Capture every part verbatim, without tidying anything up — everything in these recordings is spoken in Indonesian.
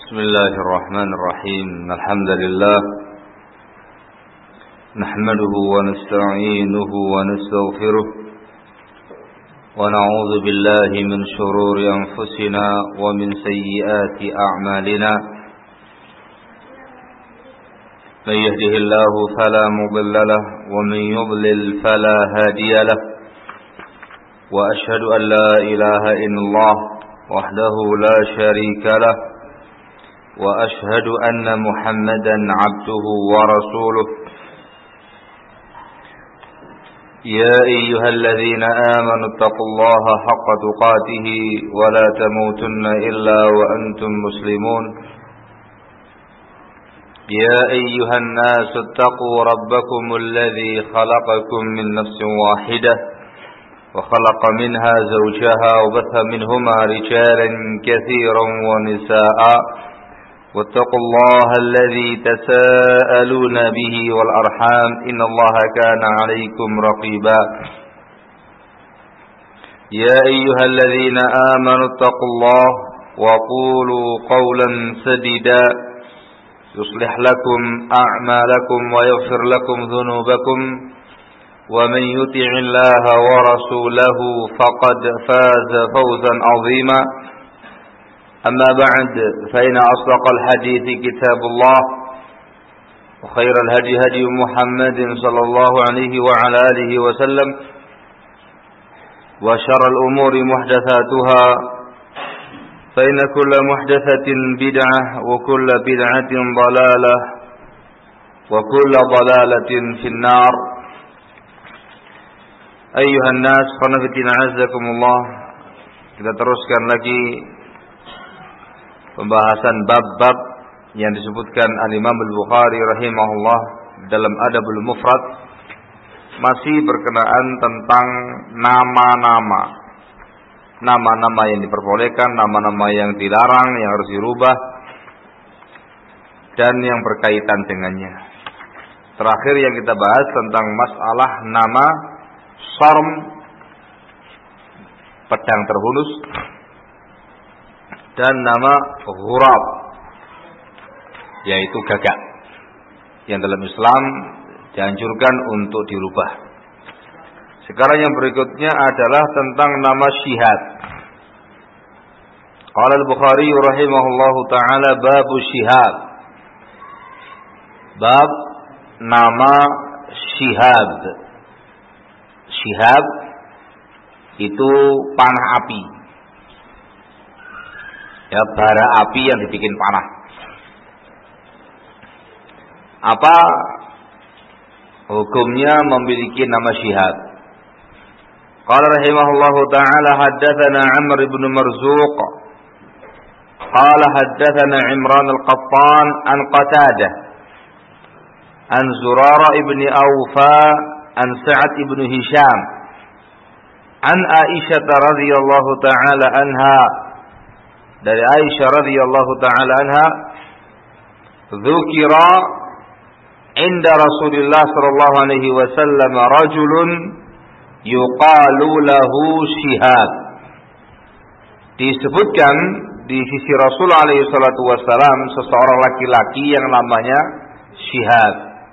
بسم الله الرحمن الرحيم الحمد لله نحمده ونستعينه ونستغفره ونعوذ بالله من شرور أنفسنا ومن سيئات أعمالنا من يهده الله فلا مضل له ومن يضلل فلا هادي له وأشهد أن لا إله إلا الله وحده لا شريك له وأشهد أن محمدا عبده ورسوله يا أيها الذين آمنوا اتقوا الله حق تقاته ولا تموتن إلا وأنتم مسلمون يا أيها الناس اتقوا ربكم الذي خلقكم من نفس واحدة وخلق منها زوجها وبث منهما رجالا كثيرا ونساء واتقوا الله الذي تساءلون به والأرحام إن الله كان عليكم رقيبا يا أيها الذين آمنوا اتقوا الله وقولوا قولا سديدا يصلح لكم أعمالكم ويغفر لكم ذنوبكم ومن يطع الله ورسوله فقد فاز فوزا عظيما أما بعد فإن أصدق الحديث كتاب الله وخير الهدي هدي محمد صلى الله عليه وعلى آله وسلم وشر الأمور محدثاتها فإن كل محدثة بدعة وكل بدعة ضلالة وكل ضلالة في النار أيها الناس qanafitina azakumullah. Kita teruskan lagi pembahasan bab-bab yang disebutkan al-Imam Al-Bukhari rahimahullah dalam Adabul Mufrad, masih berkenaan tentang nama-nama. Nama-nama yang diperbolehkan, nama-nama yang dilarang, yang harus dirubah, dan yang berkaitan dengannya. Terakhir yang kita bahas tentang masalah nama sarm, pedang terhunus, dan nama ghurab, yaitu gagak, yang dalam Islam dianjurkan untuk dirubah. Sekarang yang berikutnya adalah tentang nama syihab. Qala al-Bukhari rahimahullahu ta'ala babu syihab. Bab nama syihab. Syihab itu panah api, ya, bara api yang dibikin panah. Apa hukumnya memiliki nama syihab? Qala rahimahullahu ta'ala haddatsana Amr ibn Marzuq qala haddatsana Imran al-Qattan an Qatadah an Zurara ibn Awfa an Sa'ad ibn Hisham an Aisyah radhiyallahu ta'ala anha, dari Aisyah radhiyallahu ta'ala anha, dzukira inda Rasulillah sallallahu alaihi wasallam rajulun yuqalu lahu Syihab. Disebutkan di sisi Rasul alaihi salatu wasallam seseorang laki-laki yang namanya Syihab.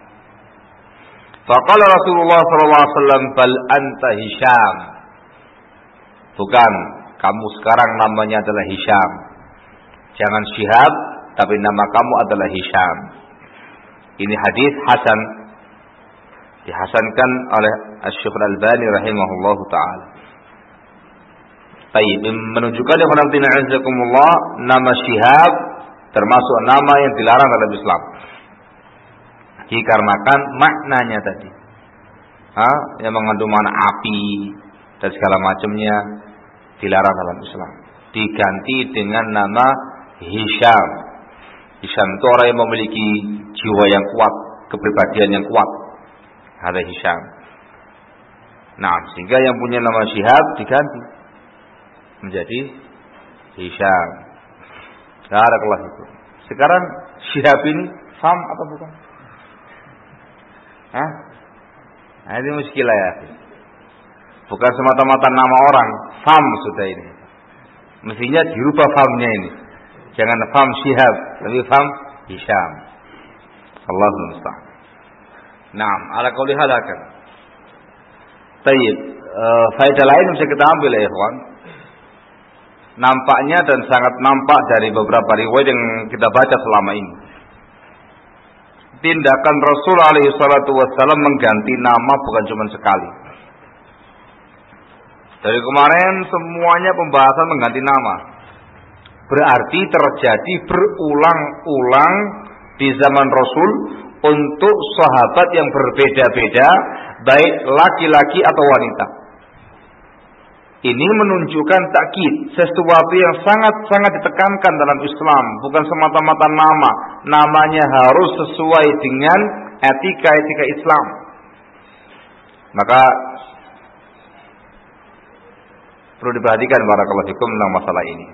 Faqala Rasulullah sallallahu alaihi wasallam bal anta Hisham. Bukan, kamu sekarang namanya adalah Hisham. Jangan Syihab, tapi nama kamu adalah Hisham. Ini hadis hasan, dihasankan oleh Asy-Syaikh Al-Albani rahimahullahu taala. Baik, menunjukkan ya khonaftina azakumullah, nama Syihab termasuk nama yang dilarang dalam Islam. Dikarenakan maknanya tadi, ha, yang mengandung makna api dan segala macamnya, dilarang dalam Islam. Diganti dengan nama Hisham. Hisham itu orang yang memiliki jiwa yang kuat, kepribadian yang kuat. Ada Hisham. Nah, sehingga yang punya nama Syihab diganti menjadi Hisham. Barakallah itu. Sekarang Syihab ini Sam atau bukan? Hah? Nah, ini muskilah ya. Bukan semata-mata nama orang, Sam sudah ini. Mestinya dirubah famnya ini. Jangan faham Syihab, tapi faham Hisham. Allahul musta'an. Naam, ala qauli halakan. Tayyib, uh, faedah lain bisa kita ambil ya ikhwan. Nampaknya dan sangat nampak dari beberapa riwayat yang kita baca selama ini. Tindakan Rasul alaihi salatu wassalam mengganti nama bukan cuma sekali. Dari kemarin semuanya pembahasan mengganti nama. Berarti terjadi berulang-ulang di zaman Rasul untuk sahabat yang berbeda-beda, baik laki-laki atau wanita. Ini menunjukkan takkid, sesuatu yang sangat-sangat ditekankan dalam Islam, bukan semata-mata nama. Namanya harus sesuai dengan etika-etika Islam. Maka perlu diperhatikan barakallahu fikum tentang masalah ini.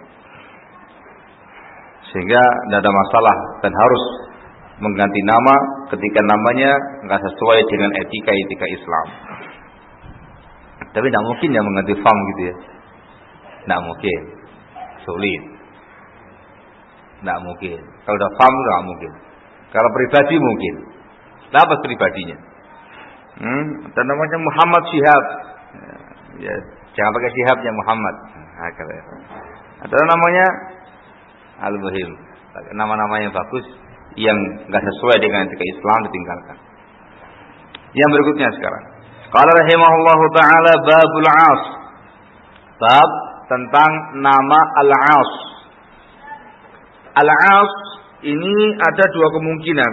Sehingga tidak ada masalah dan harus mengganti nama ketika namanya nggak sesuai dengan etika-etika Islam. Tapi tidak mungkin ya mengganti fam gitu ya. Tidak mungkin. Sulit. Tidak mungkin. Kalau udah fam tidak mungkin. Kalau pribadi mungkin. Apa pribadinya? Hmm, dan namanya Muhammad Syihab. Ya, jangan pakai Syihabnya Muhammad. Nah, atau namanya Al-Muhim. Nama-nama yang bagus yang enggak sesuai dengan etika Islam ditinggalkan. Yang berikutnya sekarang. Qala rahimahullahu taala babul 'as. Bab tentang nama Al-'as. Al-'as ini ada dua kemungkinan.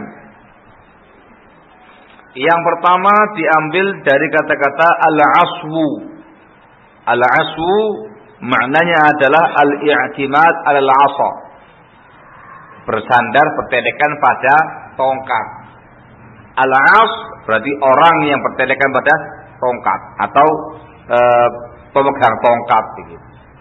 Yang pertama diambil dari kata-kata al-'aswu. Al-'aswu maknanya adalah al-i'timad 'alal 'asa. Bersandar bertelekan pada tongkat. Al-'as berarti orang yang bertelekan pada tongkat atau e, pemegang tongkat begitu.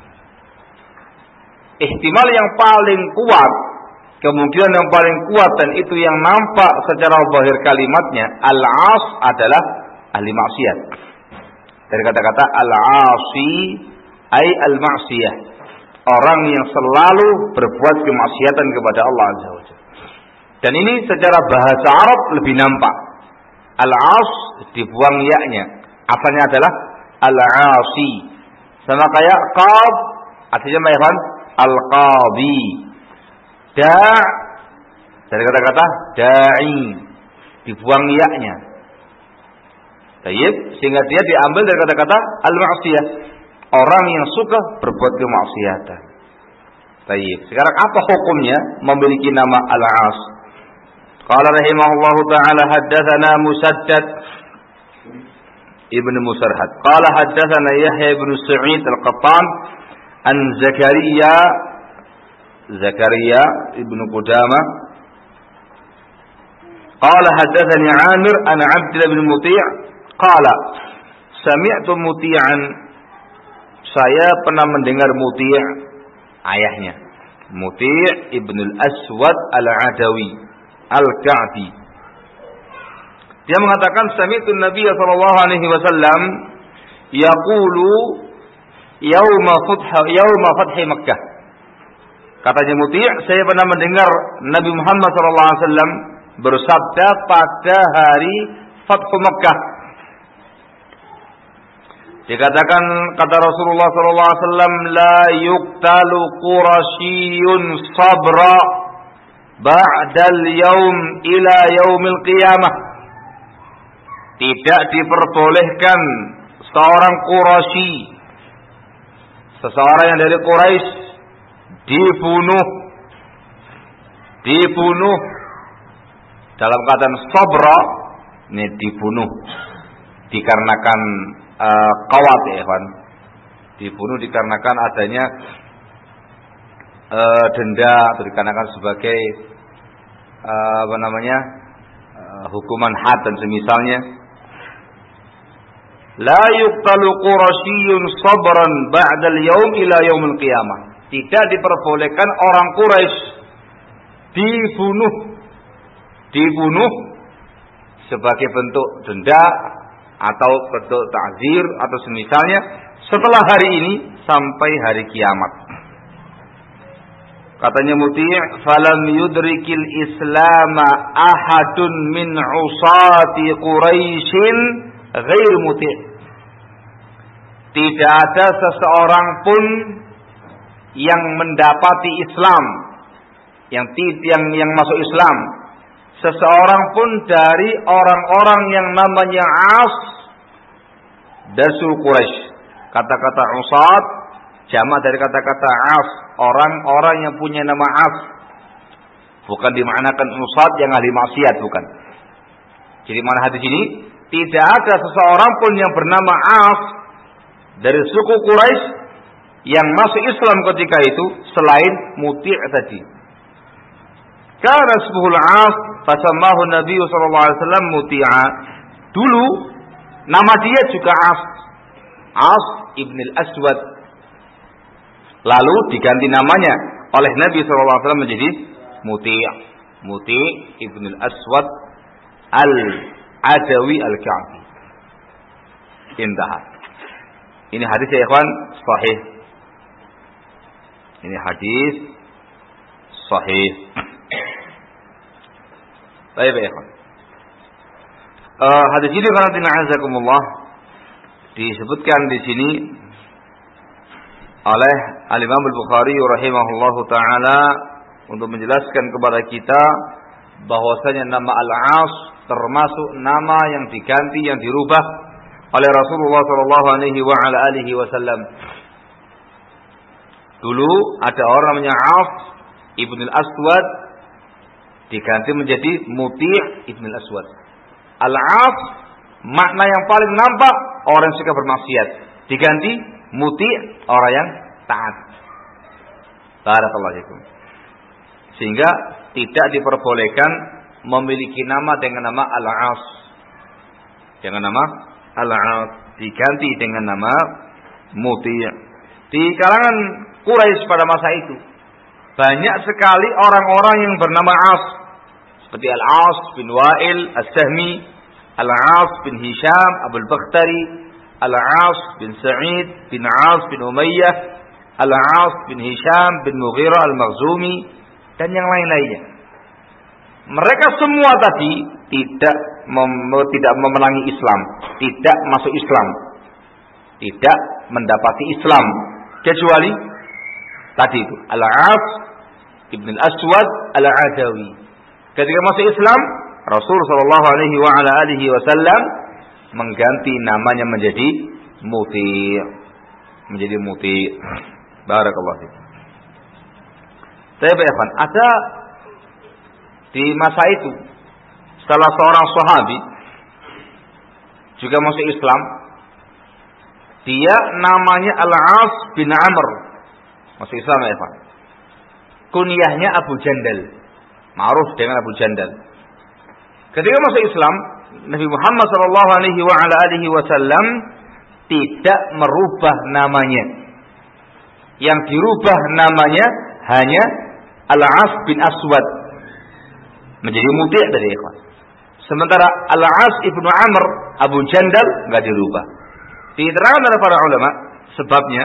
Ihtimal yang paling kuat, kemungkinan yang paling kuat dan itu yang nampak secara zahir kalimatnya, al-'as adalah ahli maksiat. Dari kata-kata al-'asi ay al-ma'siyah, orang yang selalu berbuat kemaksiatan kepada Allah Azza wa Jalla. Dan ini secara bahasa Arab lebih nampak. Al-'as dibuang ya-nya. Asalnya adalah al-'asi. Sama kayak qad, artinya apa? Al-qadi. Da' dari kata-kata da'i, dibuang ya-nya. Baik, sehingga dia diambil dari kata-kata al-ma'siyah, orang yang suka berbuat kemaksiatan. Baik, sekarang apa hukumnya memiliki nama al-'as? Qala rahimahullahu ta'ala haddatsana Musaddad Ibnu Musarhad. Qala haddatsana Yahya ibn Sa'id al-Qattan an Zakaria Zakaria ibn Qudamah. Qala haddatsani Amir an Abdullah bin Muti' qala sami'tu Muti'an, saya pernah mendengar Muti' ayahnya. Muti' ibn al-Aswad al-Adawi Al-Ka'bi. Dia mengatakan sami'tu Nabi sallallahu alaihi wasallam yaqulu yauma fath yauma fath Makkah. Katanya Muti', saya pernah mendengar Nabi Muhammad sallallahu alaihi wasallam bersabda pada hari Fathu Makkah. Dikatakan kata Rasulullah sallallahu alaihi wasallam la yuqtalu qurasyiyun sabra ba'dal yaum ila yaumil qiyamah. Tidak diperbolehkan seorang Quraisy, seseorang yang dari Quraisy dibunuh dibunuh dalam keadaan sabra, ini dibunuh dikarenakan uh, qawat ya kan, dibunuh dikarenakan adanya uh, denda atau dikarenakan sebagai uh, apa namanya uh, hukuman had dan semisalnya. La yuqtalu qurasyiyun sabran ba'dal yaum ila yaumil qiyamah. Tidak diperbolehkan orang Quraisy dibunuh dibunuh sebagai bentuk denda atau bentuk ta'zir atau semisalnya setelah hari ini sampai hari kiamat. Katanya muti', falam yudrikil islama ahadun min usati Quraisyin ghair muti'. Tidak ada seseorang pun yang mendapati Islam, yang yang yang masuk Islam, seseorang pun dari orang-orang yang namanya As Dasul Quraisy. Kata-kata usat jamak dari kata-kata As, orang-orang yang punya nama As. Bukan dimaknakan usat yang ahli maksiat, bukan. Jadi mana hadis ini? Tidak ada seseorang pun yang bernama As dari suku Quraisy yang masuk Islam ketika itu selain Muti' tadi. Karena ismuhul As, fasamahu Nabi sallallahu alaihi wasallam Muti'a. Dulu nama dia juga As. As ibn al-Aswad. Lalu diganti namanya oleh Nabi sallallahu alaihi wasallam menjadi Muti'. Muti' ibn al-Aswad al-Adawi al-Ka'bi. Indah. Ini hadis ya ikhwan sahih. Ini hadis sahih. Baik ya ikhwan. Uh, hadis ini karena tina'azakumullah disebutkan di sini oleh Al-Imam Al-Bukhari rahimahullahu taala untuk menjelaskan kepada kita bahwasanya nama Al-As termasuk nama yang diganti, yang dirubah oleh Rasulullah sallallahu alaihi wa ala alihi wasallam. Dulu ada orang namanya Auf ibn al-Aswad diganti menjadi Muti' ibn al-Aswad. Al-As makna yang paling nampak orang yang suka bermaksiat, diganti Muti' orang yang taat. Barakallahu fikum. Sehingga tidak diperbolehkan memiliki nama dengan nama Al-As. Dengan nama Al-As, diganti dengan nama Muti'. Di kalangan Quraisy pada masa itu banyak sekali orang-orang yang bernama As, seperti Al-As bin Wa'il As-Sahmi, Al-As bin Hisham Abul Bakhtari, Al-As bin Sa'id bin As bin Umayyah, Al-As bin Hisham bin Mughirah Al-Makhzumi, dan yang lain-lainnya. Mereka semua tadi tidak mem, tidak memenangi Islam, tidak masuk Islam, tidak mendapati Islam, kecuali tadi itu Al-As ibn al-Aswad al-Adawi. Ketika masuk Islam, Rasul sallallahu alaihi wa ala alihi wasallam mengganti namanya menjadi Muti', menjadi Muti'. Barakallahu fiik. Saya bayangkan ada di masa itu salah seorang sahabi juga masuk Islam. Dia namanya Al-As bin Amr. Masuk Islam ya, Pak. Kunyahnya Abu Jandal. Ma'ruf dengan Abu Jandal. Ketika masuk Islam, Nabi Muhammad sallallahu alaihi wa ala alihi wasallam tidak merubah namanya. Yang dirubah namanya hanya Al-As bin Aswad menjadi Muti' dari ikhwan. Sementara Al-As ibnu Amr Abu Jandal enggak dirubah. Diterangkan oleh para ulama sebabnya.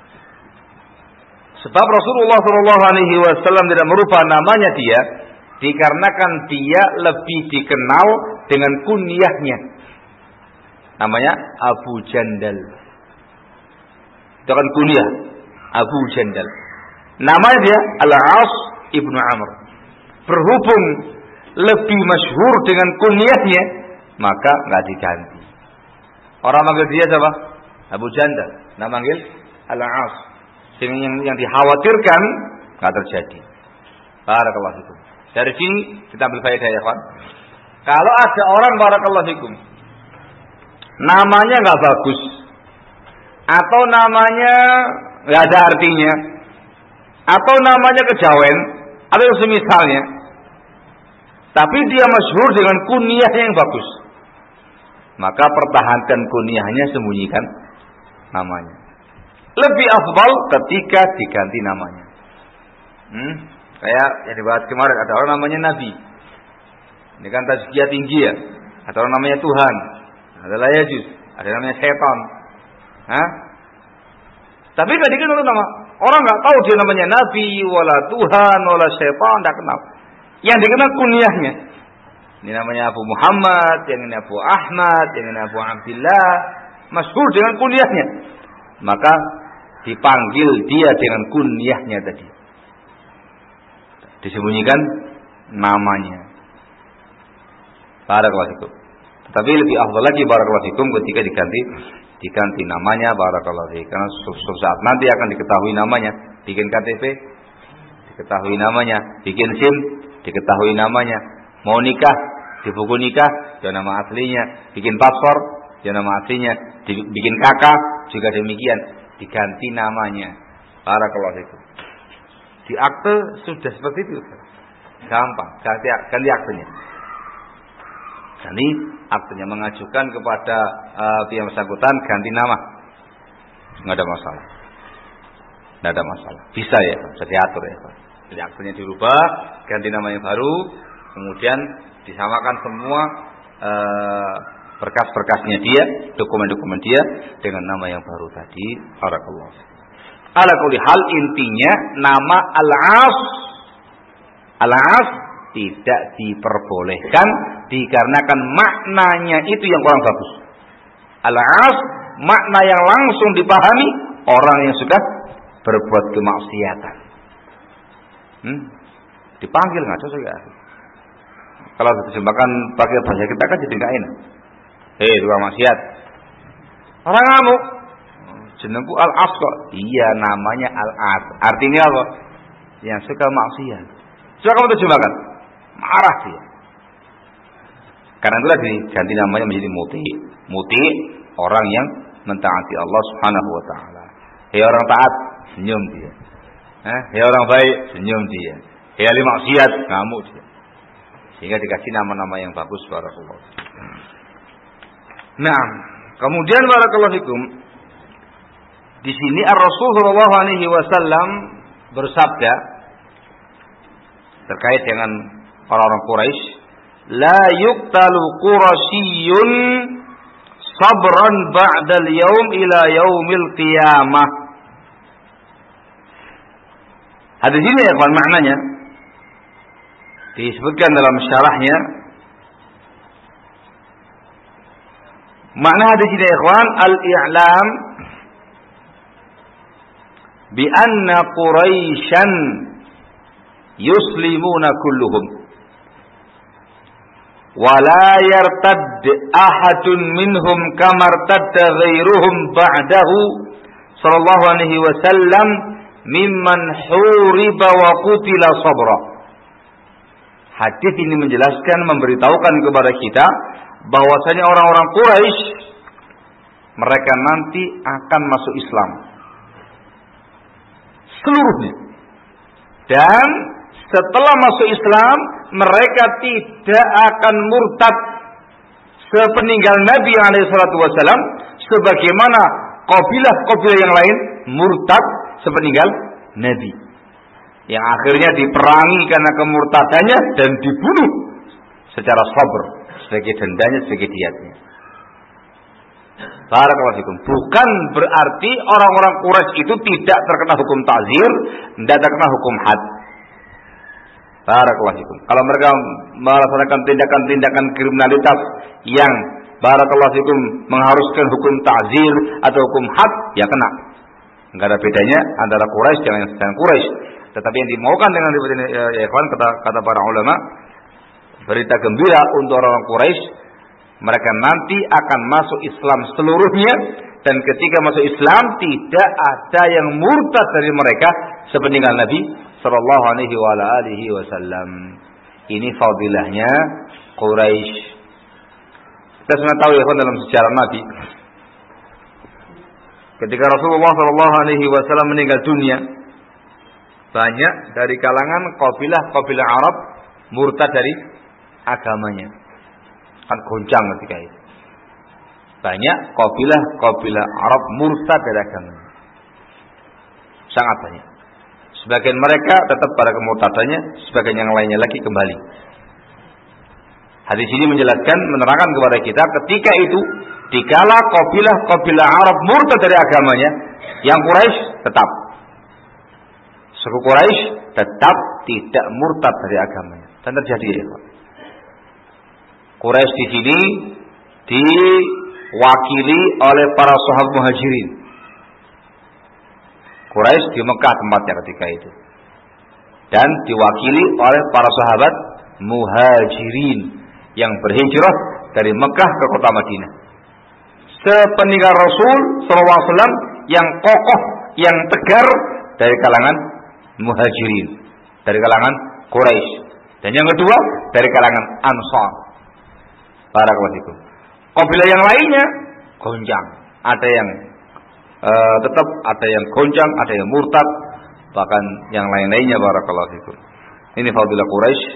Sebab Rasulullah sallallahu alaihi wasallam tidak merubah namanya dia dikarenakan dia lebih dikenal dengan kunyahnya. Namanya Abu Jandal. Itu kan kunyah Abu Jandal. Namanya dia Al-As ibnu Amr. Berhubung lebih masyhur dengan kunyahnya, maka enggak diganti. Orang manggil dia siapa? Abu Jandal. Nama manggil Al-As. Sehingga yang, yang dikhawatirkan enggak terjadi. Barakallahu fikum. Dari sini kita ambil faedah ya, kawan. Kalau ada orang barakallahu fikum namanya enggak bagus atau namanya enggak ada artinya atau namanya kejawen atau semisalnya, tapi dia masyhur dengan kunyahnya yang bagus, maka pertahankan kunyahnya, sembunyikan namanya. Lebih afdal ketika diganti namanya. Hmm? Kayak yang dibahas kemarin, ada orang namanya Nabi. Ini kan tazkiyah tinggi ya. Ada orang namanya Tuhan. Ada Layajus. Ada namanya setan. Hah? Tapi tadi kan nama Orang nggak tahu dia namanya nabi, wala Tuhan, wala syaitan, nggak kenal. Yang dikenal kunyahnya. Ini namanya Abu Muhammad, yang ini Abu Ahmad, yang ini Abu Abdullah, masyhur dengan kunyahnya. Maka dipanggil dia dengan kunyahnya tadi. Disembunyikan namanya. Barakallahu fikum. Tapi lebih afdal lagi barakallahu fikum ketika diganti diganti namanya barakallahu fikum. Karena suatu saat nanti akan diketahui namanya, bikin K T P diketahui namanya, bikin SIM diketahui namanya, mau nikah di buku nikah dia nama aslinya, bikin paspor dia nama aslinya, bikin K K juga demikian, diganti namanya. Barakallahu fikum. Di akte sudah seperti itu. Gampang, ganti, ganti aktenya. Jadi aktenya mengajukan kepada uh, pihak bersangkutan ganti nama, nggak ada masalah, nggak ada masalah, bisa ya, bisa diatur ya. Jadi aktenya dirubah, ganti nama yang baru, kemudian disamakan semua uh, berkas-berkasnya dia, dokumen-dokumen dia dengan nama yang baru tadi. Barakallahu. Ala kulli hal, intinya nama Al-As, Al-As tidak diperbolehkan dikarenakan maknanya itu yang kurang bagus. Al-As makna yang langsung dipahami orang yang sudah berbuat kemaksiatan. Hmm? Dipanggil nggak cocok ya? Kalau diterjemahkan pakai bahasa kita kan jadi nggak enak. Hei tukang maksiat, orang ngamuk, jenengku Al-As kok. Iya namanya Al-As. Artinya apa? Yang suka maksiat. Coba kamu terjemahkan. Marah dia. Karena itulah diganti namanya menjadi muti. Muti orang yang mentaati Allah Subhanahu wa taala. Hei orang taat, senyum dia. Eh, hei orang baik, senyum dia. Hei ahli maksiat, ngamuk dia. Sehingga dikasih nama-nama yang bagus. Barakallahu. Nah, kemudian barakallahu fikum, di sini Ar-Rasul sallallahu alaihi wasallam bersabda terkait dengan orang-orang Quraisy, la yuqtalu Qurasyiyyun sabran ba'dal yaum ila yaumil qiyamah. Hadis ini ya kawan, maknanya disebutkan dalam syarahnya. Makna hadis ini ya kawan, al-i'lam bi anna Quraisyan yuslimuna kulluhum wa la yartadd ahadun minhum kama irtadda ghairuhum ba'dahu sallallahu alaihi wasallam mimman huriba wa qutila sabra. Hadis ini menjelaskan, memberitahukan kepada kita bahwasanya orang-orang Quraisy mereka nanti akan masuk Islam seluruhnya, dan setelah masuk Islam mereka tidak akan murtad sepeninggal Nabi alaihi salatu wasallam, sebagaimana kabilah-kabilah yang lain murtad sepeninggal Nabi, yang akhirnya diperangi karena kemurtadannya dan dibunuh secara sabar sebagai dendanya, sebagai diyatnya. Barakallahu fikum. Bukan berarti orang-orang Quraisy itu tidak terkena hukum ta'zir, tidak terkena hukum had. Barakallahu fikum. Kalau mereka melaksanakan tindakan-tindakan kriminalitas yang barakallahu fikum mengharuskan hukum ta'zir atau hukum had, ya kena. Enggak ada bedanya antara Quraisy dengan yang Quraisy. Tetapi yang dimaukan dengan ya ikhwan, kata kata para ulama, berita gembira untuk orang-orang Quraisy, mereka nanti akan masuk Islam seluruhnya, dan ketika masuk Islam tidak ada yang murtad dari mereka sepeninggal Nabi sallallahu alaihi wasallam. Ini fadilahnya Quraisy. Kita semua tahu ya dalam sejarah Nabi, ketika Rasulullah sallallahu alaihi wasallam meninggal dunia, banyak dari kalangan kabilah-kabilah Arab murtad dari agamanya. Kan goncang ketika itu. Banyak kabilah-kabilah Arab murtad dari agamanya. Sangat banyak. Sebagian mereka tetap pada kemurtadannya, sebagian yang lainnya lagi kembali. Hadis ini menjelaskan, menerangkan kepada kita ketika itu, dikala kabilah-kabilah Arab murtad dari agamanya, yang Quraisy tetap. suku Quraisy tetap tidak murtad dari agamanya. Dan terjadi ya. Quraisy di sini diwakili oleh para sahabat Muhajirin. Quraisy di Mekah tempatnya ketika itu. Dan diwakili oleh para sahabat Muhajirin yang berhijrah dari Mekah ke kota Madinah. Sepeninggal Rasul sallallahu alaihi wasallam yang kokoh, yang tegar dari kalangan Muhajirin, dari kalangan Quraisy. Dan yang kedua dari kalangan Ansar. Barakallahu fikum. Kabilah yang lainnya gonjang, ada yang uh, tetap, ada yang gonjang, ada yang murtad, bahkan yang lain-lainnya. Barakallahu fikum. Ini fadilah Quraisy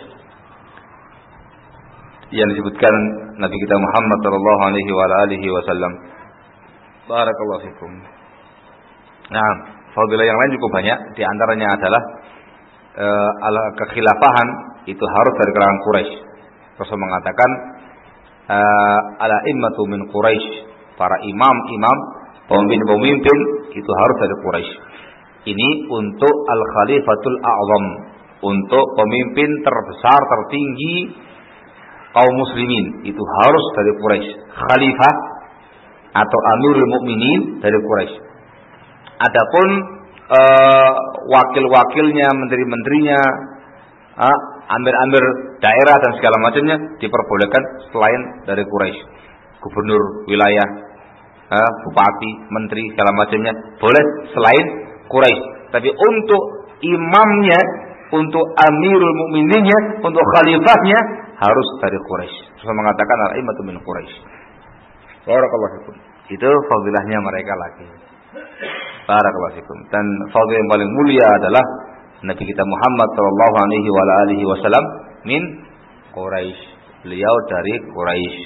yang disebutkan Nabi kita Muhammad sallallahu alaihi wa alihi wasallam. Barakallahu fikum. Nah, fadilah yang lain cukup banyak. Di antaranya adalah uh, ala kekhilafahan itu harus dari kalangan Quraisy. Rasul mengatakan uh, ala immatu min Quraisy, para imam-imam, pemimpin-pemimpin itu harus dari Quraisy. Ini untuk al-khalifatul a'zam, untuk pemimpin terbesar tertinggi kaum muslimin itu harus dari Quraisy. Khalifah atau Amirul Mukminin dari Quraisy. Adapun uh, wakil-wakilnya, menteri-menterinya, uh, amir-amir daerah dan segala macamnya diperbolehkan selain dari Quraisy. Gubernur wilayah, uh, bupati, menteri segala macamnya boleh selain Quraisy. Tapi untuk imamnya, untuk Amirul Mukmininnya, untuk khalifahnya harus dari Quraisy. Saya mengatakan al-immatu min Quraisy. Barakallahu fikum. Itu fadilahnya mereka lagi. Barakallahu fikum. Dan fadilah yang paling mulia adalah Nabi kita Muhammad sallallahu alaihi wa alihi wasallam min Quraisy. Beliau dari Quraisy.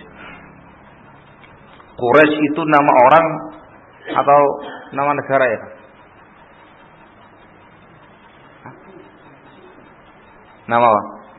Quraisy itu nama orang atau nama negara ya? Hah? Nama apa?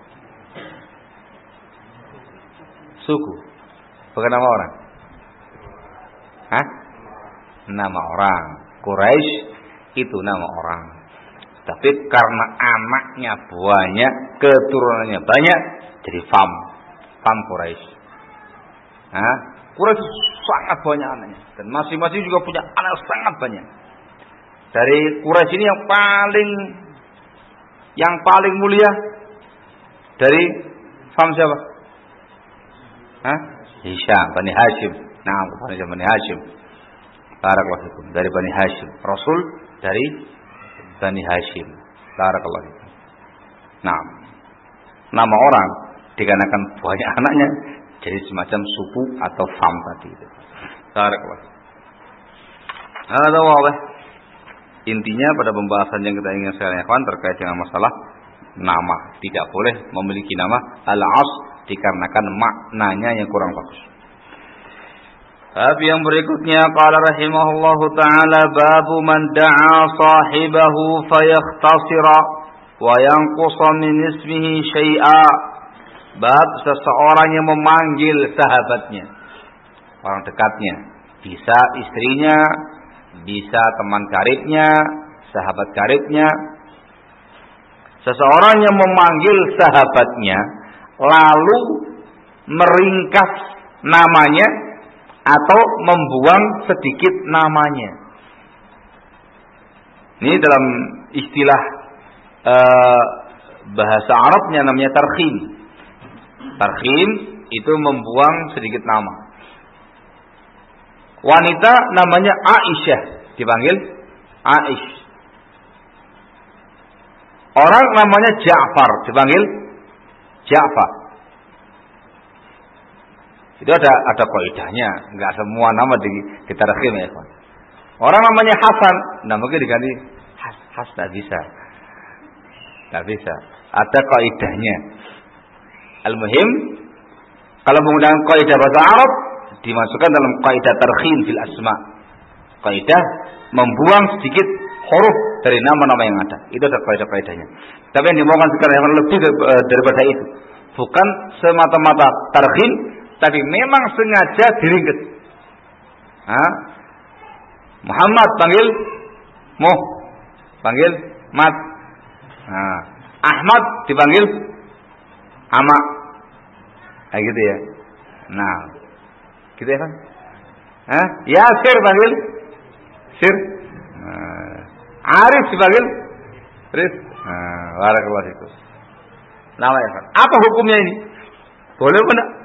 Suku. Bukan nama orang. Hah? Nama orang. Quraisy itu nama orang. Tapi karena anaknya banyak, keturunannya banyak, jadi fam. Fam Quraisy. Hah? Quraisy sangat banyak anaknya. Dan masing-masing juga punya anak sangat banyak. Dari Quraisy ini yang paling yang paling mulia dari fam siapa? Hah? Hisham, Bani Hashim. Nah, bukan Bani Hashim. Barakallahu fikum. Dari Bani Hashim. Rasul dari Bani Hashim. Barakallahu fikum. Nah, nama orang dikarenakan banyak anaknya jadi semacam suku atau fam tadi itu. Barakallahu fikum. Ada wabah. Intinya pada pembahasan yang kita ingin sekalian terkait dengan masalah nama. Tidak boleh memiliki nama al-as dikarenakan maknanya yang kurang bagus. Bab yang berikutnya qala rahimahullahu taala babu man da'a sahibahu fayakhtasira wa yanqusa min ismihi syai'a. Bab seseorang yang memanggil sahabatnya, orang dekatnya, bisa istrinya, bisa teman karibnya, sahabat karibnya. Seseorang yang memanggil sahabatnya lalu meringkas namanya atau membuang sedikit namanya. Ini dalam istilah uh, bahasa Arabnya namanya tarkhim. Tarkhim itu membuang sedikit nama. Wanita namanya Aisyah dipanggil Aish. Orang namanya Ja'far dipanggil Ja'far. Itu ada ada kaidahnya, enggak semua nama di ditarkhim ya, kawan. Orang namanya Hasan, nah mungkin diganti Has, Has tidak bisa. Tidak bisa. Ada kaidahnya. Al-muhim kalau menggunakan kaidah bahasa Arab dimasukkan dalam kaidah tarkhim fil asma. Kaidah membuang sedikit huruf dari nama-nama yang ada. Itu ada kaidah-kaidahnya. Tapi yang dimaukan sekarang yang lebih daripada itu. Bukan semata-mata tarkhim, tapi memang sengaja diringkas. Hah? Muhammad panggil Muh, panggil Mat. Nah, Ahmad dipanggil Ama. Kayak gitu ya. Nah, gitu ya kan? Hah? Yasir panggil Sir. Nah, Arif dipanggil Rif. Nah, barakallahu fikum. Nama ya kan? Apa hukumnya ini? Boleh apa enggak?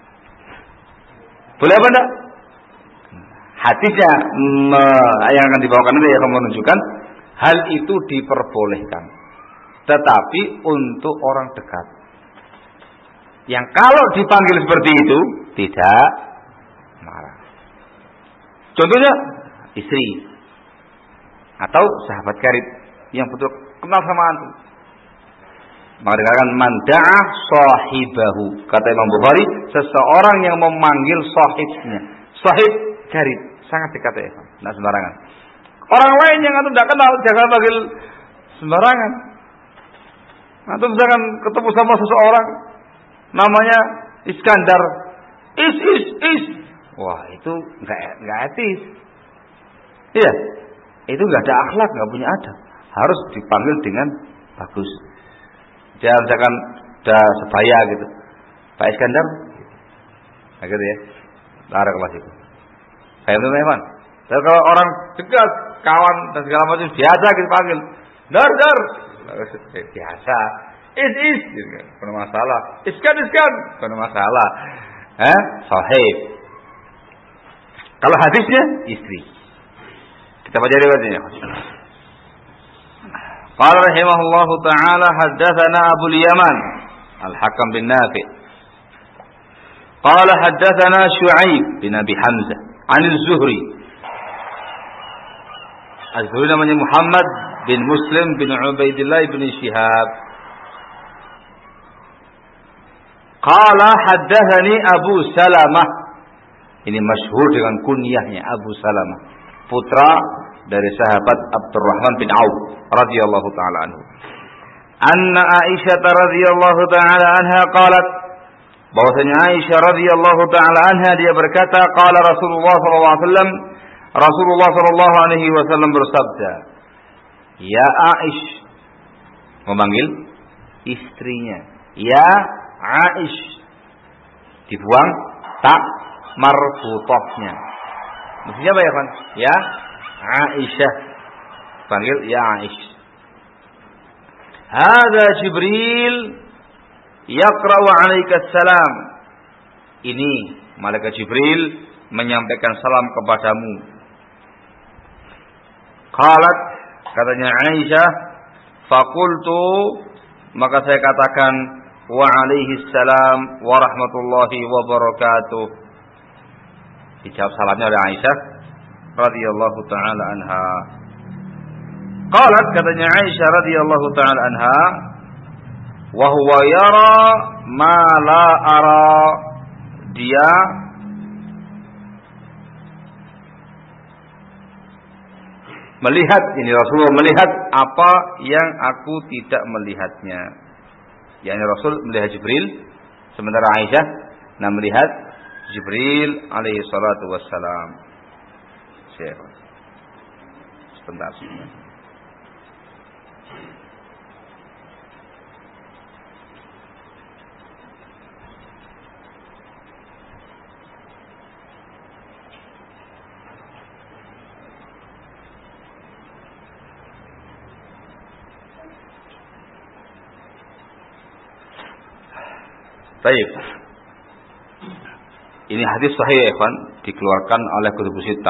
Boleh apa enggak? Hadisnya yang akan dibawakan nanti akan menunjukkan hal itu diperbolehkan. Tetapi untuk orang dekat. Yang kalau dipanggil seperti itu tidak marah. Contohnya istri atau sahabat karib yang betul kenal sama antum. Maka dikatakan man da'a sahibahu. Kata Imam Bukhari, seseorang yang memanggil sahibnya. Sahib karib, sangat dekat ya, tidak sembarangan. Orang lain yang antum tidak kenal jangan panggil sembarangan. Antum jangan ketemu sama seseorang namanya Iskandar, is is is. Wah, itu enggak enggak etis. Iya. Itu enggak ada akhlak, enggak punya adab. Harus dipanggil dengan bagus. Jangan misalkan udah sebaya gitu. Pak Iskandar. Nah, gitu ya. Barakallahu fikum. Saya itu memang. Tapi kalau orang dekat, kawan dan segala macam biasa kita panggil. Dar dar. Biasa. Is is. Bukan masalah. Iskan iskan. Bukan masalah. Eh, sahib. Kalau hadisnya istri. Kita baca riwayatnya. Qala rahimahullahu taala haddatsana Abu Yaman Al-Hakam bin Nafi. Qala haddatsana Syu'aib bin Abi Hamzah an Az-Zuhri. Az-Zuhri namanya Muhammad bin Muslim bin Ubaidillah bin Shihab. Qala haddatsani Abu Salamah. Ini masyhur dengan kunyahnya Abu Salamah, putra dari sahabat Abdurrahman bin Auf radhiyallahu taala anhu. Anna Aisyah radhiyallahu taala anha qalat, bahwasanya Aisyah radhiyallahu taala anha dia berkata, qala Rasulullah sallallahu alaihi wasallam, Rasulullah sallallahu alaihi wasallam bersabda, ya Aish, memanggil istrinya, ya Aish, dibuang tak marfutohnya. Maksudnya apa ya kan? Ya Aisyah, panggil ya Aish. Hada Jibril yaqra'u 'alaika salam. Ini malaikat Jibril menyampaikan salam kepadamu. Qalat, katanya Aisyah, faqultu, maka saya katakan, wa 'alaihi salam wa rahmatullahi wa barakatuh. Dijawab salamnya oleh Aisyah radhiyallahu taala anha. Qalat, katanya Aisyah radhiyallahu taala anha, wa huwa yara ma la ara. Dia melihat, ini Rasulullah melihat apa yang aku tidak melihatnya. Yani Rasul melihat Jibril, sementara Aisyah nah melihat Jibril alaihi salatu wassalam. Siapa? Sebentar. Baik. Ini hadis sahih ya ikhwan, dikeluarkan oleh Kutubus Sittah.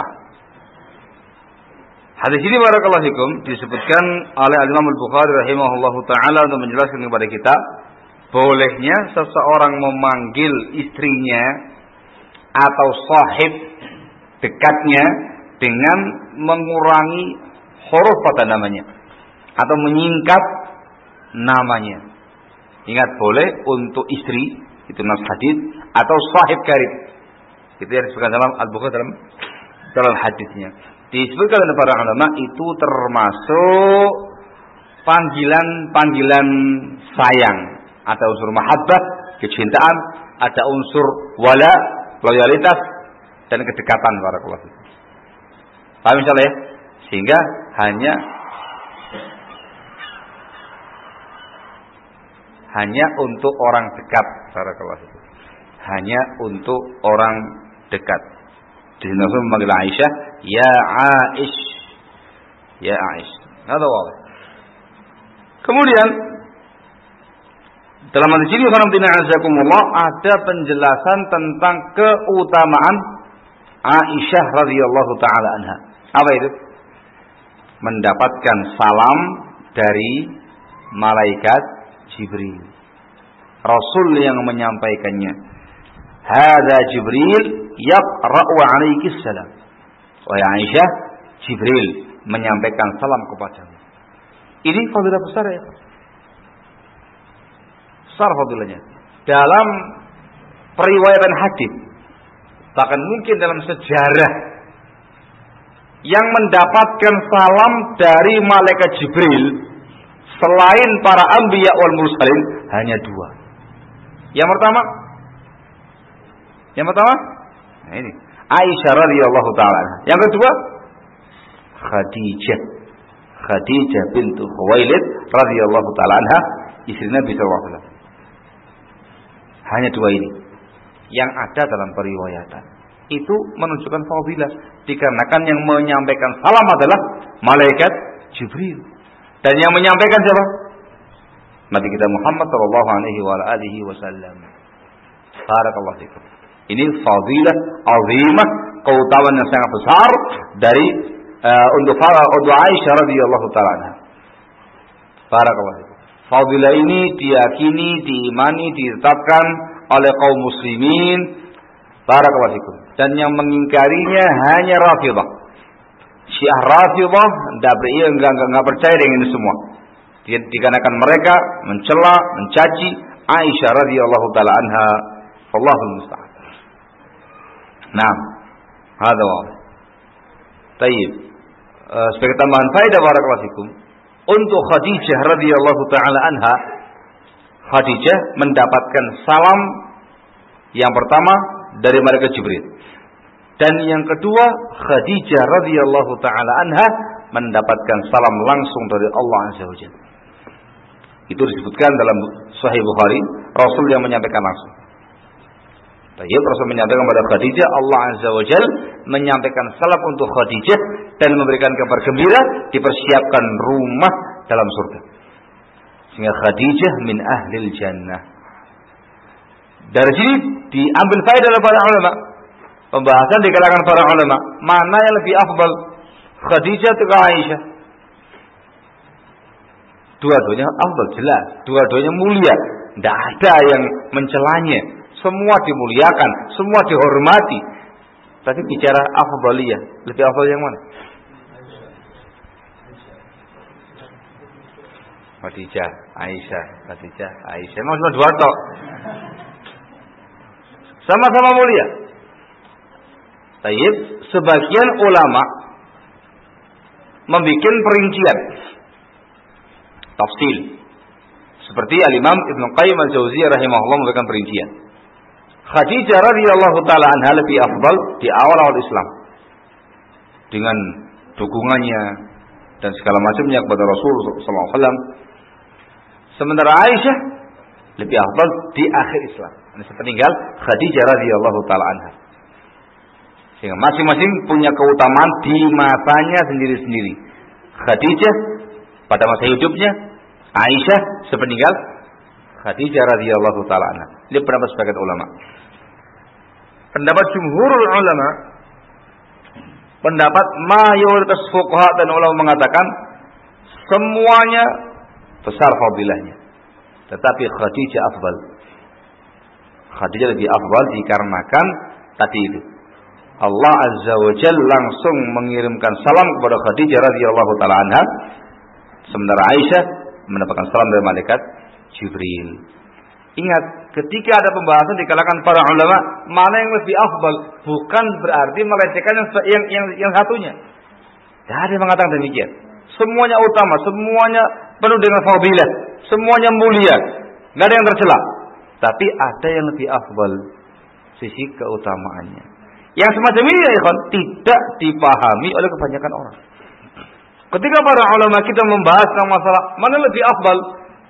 Hadis ini barakallahu fikum disebutkan oleh Al-Imam Al-Bukhari rahimahullahu taala untuk menjelaskan kepada kita bolehnya seseorang memanggil istrinya atau sahib dekatnya dengan mengurangi huruf pada namanya atau menyingkat namanya. Ingat, boleh untuk istri, itu nas hadis, atau sahib karib. Itu yang disebutkan dalam Al-Bukhari dalam dalam hadisnya. Disebutkan oleh para ulama itu termasuk panggilan-panggilan sayang. Ada unsur mahabbah, kecintaan, ada unsur wala, loyalitas, dan kedekatan barakallahu fikum. Paham insyaallah ya? Sehingga hanya hanya untuk orang dekat. Barakallahu. Hanya untuk orang dekat. Di sini Rasul memanggil Aisyah, ya Aish, ya Aish. Ada apa? Kemudian dalam hadis ini ada penjelasan tentang keutamaan Aisyah radhiyallahu taala anha. Apa itu? Mendapatkan salam dari malaikat Jibril. Rasul yang menyampaikannya. Hadza Jibril yaqra'u 'alaiki salam. Wahai Aisyah, Jibril menyampaikan salam kepadamu. Ini fadilah besar ya. Besar fadilahnya. Dalam periwayatan hadis, bahkan mungkin dalam sejarah, yang mendapatkan salam dari malaikat Jibril selain para anbiya wal mursalin hanya dua. Yang pertama, yang pertama, nah ini Aisyah radhiyallahu taala. Yang kedua, Khadijah, Khadijah bintu Khuwailid radhiyallahu taala anha, istri Nabi sallallahu alaihi wasallam. Hanya dua ini yang ada dalam periwayatan. Itu menunjukkan fadilah dikarenakan yang menyampaikan salam adalah malaikat Jibril. Dan yang menyampaikan siapa? Nabi kita Muhammad sallallahu alaihi wasallam. Barakallahu fikum. Ini fadilah azimah, keutamaan yang sangat besar dari uh, untuk untuk Aisyah radhiyallahu taala anha. Barakallahu fikum. Fadilah ini diyakini, diimani, ditetapkan oleh kaum muslimin. Barakallahu fikum. Dan yang mengingkarinya hanya Rafidhah. Syiah Rafidhah tidak enggak, enggak, enggak percaya dengan ini semua. Dikarenakan mereka mencela, mencaci Aisyah radhiyallahu taala anha. Allahul musta'an. Naam. Hada wa. Baik. Uh, sebagai tambahan faedah barakallahu fikum, untuk Khadijah radhiyallahu taala anha, Khadijah mendapatkan salam yang pertama dari malaikat Jibril. Dan yang kedua, Khadijah radhiyallahu taala anha mendapatkan salam langsung dari Allah Azza wa Jalla. Itu disebutkan dalam Sahih Bukhari, Rasul yang menyampaikan langsung. Baik, Rasul menyampaikan kepada Khadijah, Allah Azza wa Jalla menyampaikan salam untuk Khadijah dan memberikan kabar gembira, dipersiapkan rumah dalam surga. Sehingga Khadijah min ahlil jannah. Dari sini diambil faedah oleh para ulama. Pembahasan di kalangan para ulama, mana yang lebih afdal, Khadijah atau Aisyah? Dua-duanya afdal, jelas. Dua-duanya mulia. Tidak ada yang mencelanya. Semua dimuliakan, semua dihormati. Tapi bicara afdaliyah, lebih afdal yang mana? Khadijah, Aisyah, Khadijah, Aisyah. Memang cuma dua tok. Sama-sama mulia. Tayyib, sebagian ulama membuat perincian tafsil. Seperti Al-Imam Ibnu Qayyim Al-Jauziyah rahimahullah memberikan perincian. Khadijah radhiyallahu taala anha lebih afdal di awal-awal Islam. Dengan dukungannya dan segala macamnya kepada Rasul sallallahu alaihi wasallam. Sementara Aisyah lebih afdal di akhir Islam. Sepeninggal Khadijah radhiyallahu taala anha. Sehingga masing-masing punya keutamaan di masanya sendiri-sendiri. Khadijah pada masa hidupnya, Aisyah sepeninggal Khadijah radhiyallahu taala anha. Ini pendapat sebagian ulama. Pendapat jumhurul ulama, pendapat mayoritas fuqaha dan ulama mengatakan semuanya besar fadilahnya. Tetapi Khadijah afdal. Khadijah lebih afdal dikarenakan tadi itu. Allah Azza wa Jalla langsung mengirimkan salam kepada Khadijah radhiyallahu taala anha, sementara Aisyah mendapatkan salam dari malaikat Jibril. Ingat, ketika ada pembahasan di kalangan para ulama, mana yang lebih afdal, bukan berarti melecehkan yang yang yang, yang satunya. Tidak ada yang mengatakan demikian. Semuanya utama, semuanya penuh dengan fadilah, semuanya mulia, tidak ada yang tercela. Tapi ada yang lebih afdal, sisi keutamaannya. Yang semacam ini ya ikhwan, tidak dipahami oleh kebanyakan orang. Ketika para ulama kita membahas tentang masalah mana lebih afdal,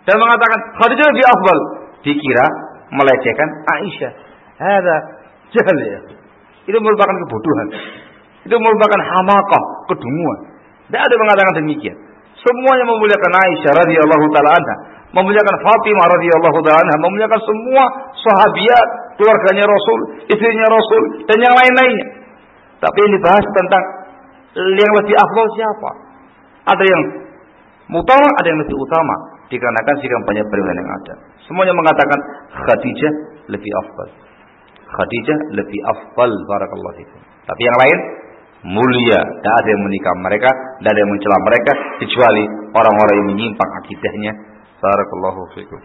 dan mengatakan Khadijah lebih afdal, dikira melecehkan Aisyah. Hada jahil ya. Itu merupakan kebodohan. Itu merupakan hamakah, kedunguan. Tidak ada yang mengatakan demikian. Semuanya memuliakan Aisyah radhiyallahu taala anha, memuliakan Fatimah radhiyallahu taala anha, memuliakan semua sahabiat, keluarganya Rasul, istrinya Rasul, dan yang lain-lainnya. Tapi yang dibahas tentang yang lebih afdal siapa? Ada yang utama, ada yang lebih utama, dikarenakan sikap banyak periwayat yang ada. Semuanya mengatakan Khadijah lebih afdal. Khadijah lebih afdal, barakallahu fikum. Tapi yang lain mulia, tidak ada yang menikah mereka, tidak ada yang mencela mereka kecuali orang-orang yang menyimpang akidahnya. Barakallahu fikum.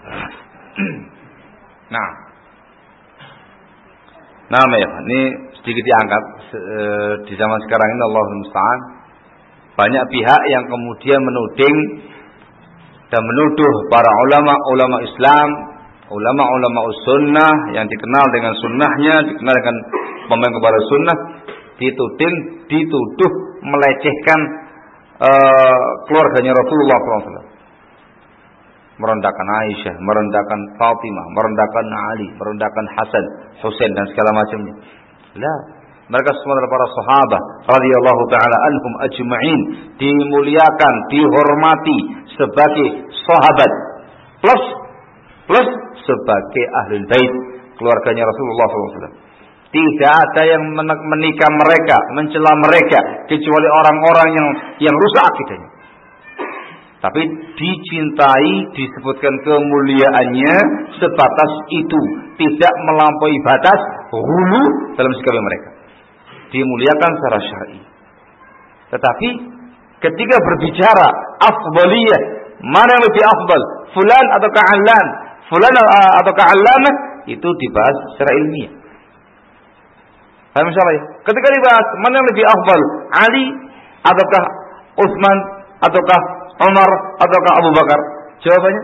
Nah, nah ya, ini sedikit diangkat di zaman sekarang ini, Allahul musta'an. Banyak pihak yang kemudian menuding dan menuduh para ulama-ulama Islam, ulama-ulama sunnah yang dikenal dengan sunnahnya, dikenal dengan pemain kepada sunnah, dituding, dituduh melecehkan uh, keluarganya Rasulullah shallallahu alaihi wasallam, merendahkan Aisyah, merendahkan Fatimah, merendahkan Ali, merendahkan Hasan, Husain dan segala macamnya. Lah, mereka semua adalah para sahabat radhiyallahu taala anhum ajma'in, dimuliakan, dihormati sebagai sahabat plus plus sebagai ahlul bait, keluarganya Rasulullah shallallahu alaihi wasallam. Tidak ada yang menikah mereka, mencela mereka kecuali orang-orang yang yang rusak akidahnya. Tapi dicintai, disebutkan kemuliaannya sebatas itu, tidak melampaui batas hulu dalam sikap mereka. Dimuliakan secara syar'i. Tetapi ketika berbicara afdaliyah, mana yang lebih afdal, fulan atau ka'allan, fulan atau ka'allanah, itu dibahas secara ilmiah. Paham insyaallah ya? Ketika dibahas mana yang lebih afdal, Ali ataukah Utsman ataukah Umar ataukah Abu Bakar? Jawabannya?